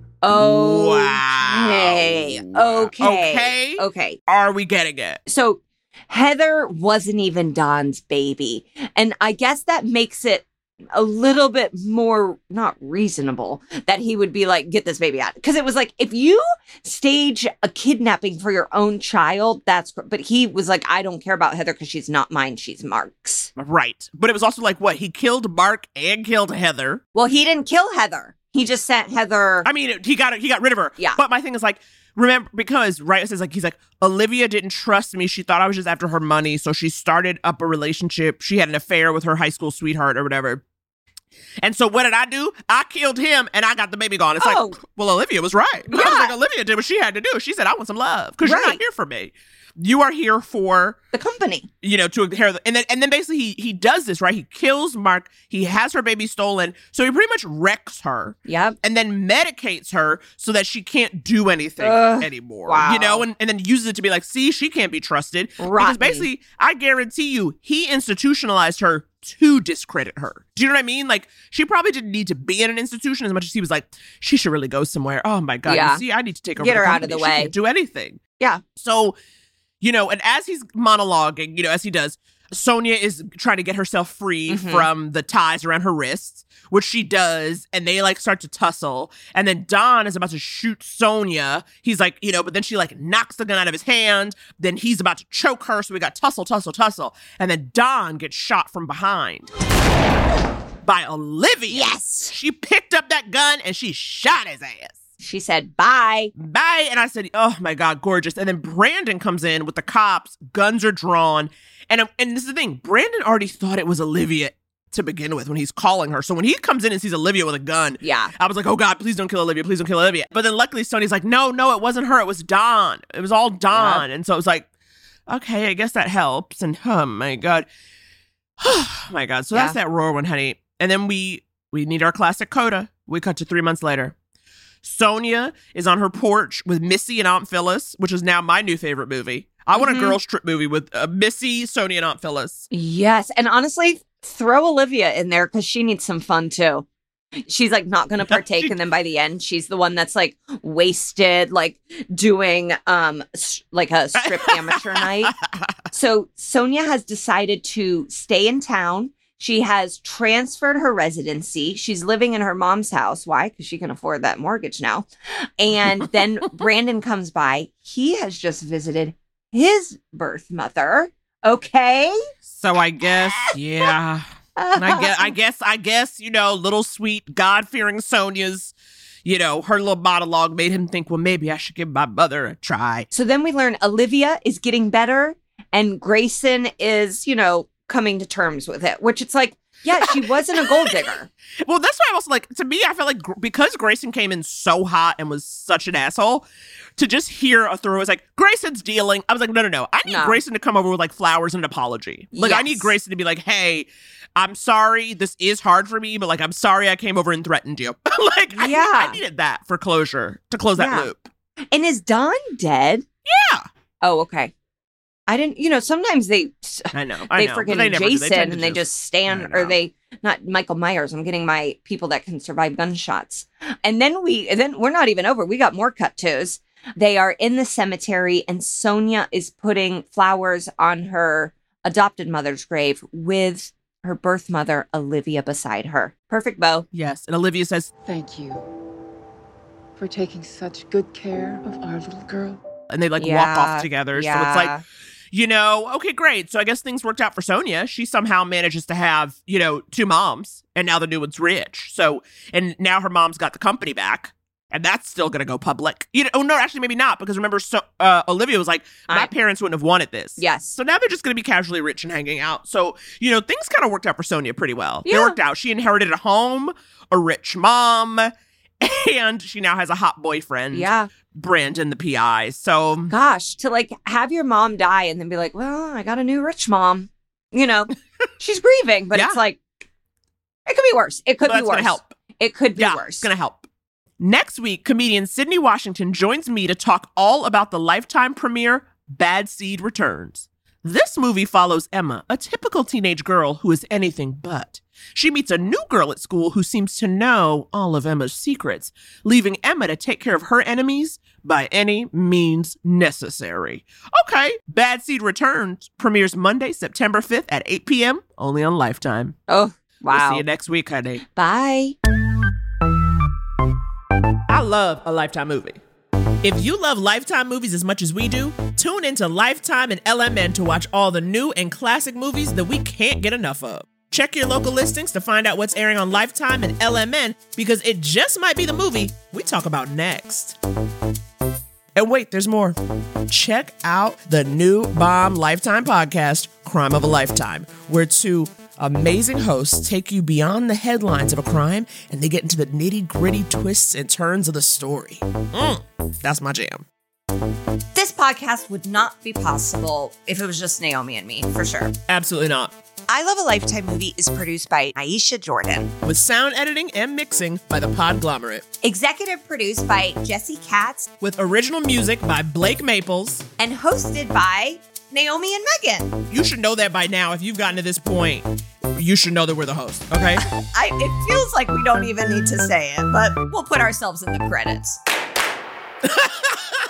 Okay. Okay. Okay. Okay. Are we getting it? So Heather wasn't even Don's baby. And I guess that makes it a little bit more not reasonable that he would be like, get this baby out. Because it was like, if you stage a kidnapping for your own child, that's, but he was like, I don't care about Heather because she's not mine. She's Mark's. Right. But it was also like, what? He killed Mark and killed Heather. Well, he didn't kill Heather. He just sent Heather. I mean, he got he got rid of her. Yeah. But my thing is like, remember, because, right, it says like, he's like, Olivia didn't trust me. She thought I was just after her money. So she started up a relationship. She had an affair with her high school sweetheart or whatever. And so what did I do? I killed him and I got the baby gone. It's Oh. like, well, Olivia was right. Yeah. I was like, Olivia did what she had to do. She said, I want some love because you're Right. not here for me. You are here for the company, you know, to inherit. The, and then, and then basically he he does this, right? He kills Mark. He has her baby stolen. So he pretty much wrecks her. Yep. And then medicates her so that she can't do anything Ugh, anymore. wow. You know, and, and then uses it to be like, see, she can't be trusted. Rotten. Because basically, I guarantee you, he institutionalized her to discredit her. Do you know what I mean? Like, she probably didn't need to be in an institution as much as he was like, she should really go somewhere. Oh my God. Yeah. You see, I need to take over Get the her out of company. the She way. can't do anything. Yeah. So, you know, and as he's monologuing, you know, as he does, Sonia is trying to get herself free Mhm. from the ties around her wrists, which she does, and they like start to tussle. And then Don is about to shoot Sonia. He's like, you know, but then she like knocks the gun out of his hand. Then he's about to choke her. So we got tussle, tussle, tussle. And then Don gets shot from behind by Olivia. Yes. She picked up that gun and she shot his ass. She said, bye. Bye. And I said, oh my God, gorgeous. And then Brandon comes in with the cops, guns are drawn. And, and this is the thing, Brandon already thought it was Olivia to begin with when he's calling her. So when he comes in and sees Olivia with a gun, yeah, I was like, oh God, please don't kill Olivia. Please don't kill Olivia. But then luckily Sony's like, no, no, it wasn't her. It was Don. It was all Don. Yeah. And so it was like, okay, I guess that helps. And oh my God. Oh my God. So Yeah. that's that roar one, honey. And then we we need our classic coda. We cut to three months later. Sonia is on her porch with Missy and Aunt Phyllis, which is now my new favorite movie. I want a Mhm. girls trip movie with uh, Missy, Sonia, and Aunt Phyllis. Yes. And honestly, throw Olivia in there because she needs some fun too. She's like not going to partake. And then by the end, she's the one that's like wasted, like doing um s- like a strip amateur night. So Sonia has decided to stay in town. She has transferred her residency. She's living in her mom's house. Why? Because she can afford that mortgage now. And then Brandon comes by. He has just visited his birth mother. Okay. So I guess, yeah. And I guess, I guess, I guess, you know, little sweet God-fearing Sonia's, you know, her little monologue made him think, well, maybe I should give my mother a try. So then we learn Olivia is getting better and Grayson is, you know, coming to terms with it, which it's like, yeah, she wasn't a gold digger. Well, that's why I also like, to me, I feel like gr- because Grayson came in so hot and was such an asshole, to just hear a throw was like, Grayson's dealing. I was like, no, no, no. I need No. Grayson to come over with like flowers and an apology. Like, I need Yes. Grayson to be like, hey, I'm sorry. This is hard for me, but like, I'm sorry I came over and threatened you. Like, I, Yeah. I needed that for closure, to close that Yeah. loop. And is Don dead? Yeah. Oh, okay. I didn't, you know, sometimes they I know. I they know. but freaking they never do. Jason They tend to and they just stand, I or know. they not Michael Myers. I'm getting my people that can survive gunshots. And then we, and then we're not even over. We got more cut tos. They are in the cemetery, and Sonia is putting flowers on her adopted mother's grave with her birth mother, Olivia, beside her. Perfect bow. Yes. And Olivia says, "Thank you for taking such good care of our little girl." And they like Yeah, walk off together. yeah. So it's like, you know, okay, great. So I guess things worked out for Sonia. She somehow manages to have, you know, two moms, and now the new one's rich. So, and now her mom's got the company back, and that's still going to go public. You know, oh no, actually maybe not, because remember, so uh, Olivia was like, my I- parents wouldn't have wanted this. Yes. So now they're just going to be casually rich and hanging out. So, you know, things kind of worked out for Sonia pretty well. They Yeah. worked out. She inherited a home, a rich mom, and she now has a hot boyfriend. Yeah. Brandon, the P I. So, Gosh, to like have your mom die and then be like, well, I got a new rich mom. You know, she's grieving, but Yeah. it's like, it could be worse. It could But be that's worse. gonna help. It could be yeah, worse. it's going to help. Next week, comedian Sydney Washington joins me to talk all about the Lifetime premiere, Bad Seed Returns. This movie follows Emma, a typical teenage girl who is anything but. She meets a new girl at school who seems to know all of Emma's secrets, leaving Emma to take care of her enemies by any means necessary. Okay, Bad Seed Returns premieres Monday, September fifth at eight p.m., only on Lifetime. Oh, wow. We'll see you next week, honey. Bye. I love a Lifetime movie. If you love Lifetime movies as much as we do, tune into Lifetime and L M N to watch all the new and classic movies that we can't get enough of. Check your local listings to find out what's airing on Lifetime and L M N, because it just might be the movie we talk about next. And wait, there's more. Check out the new Bomb Lifetime podcast, Crime of a Lifetime, where two amazing hosts take you beyond the headlines of a crime and they get into the nitty-gritty twists and turns of the story. Mm, that's my jam. This podcast would not be possible if it was just Naomi and me, for sure. Absolutely not. I Love a Lifetime Movie is produced by Aisha Jordan. With sound editing and mixing by the Podglomerate. Executive produced by Jesse Katz. With original music by Blake Maples. And hosted by Naomi and Megan. You should know that by now. If you've gotten to this point, you should know that we're the host, okay? I, it feels like we don't even need to say it, but we'll put ourselves in the credits.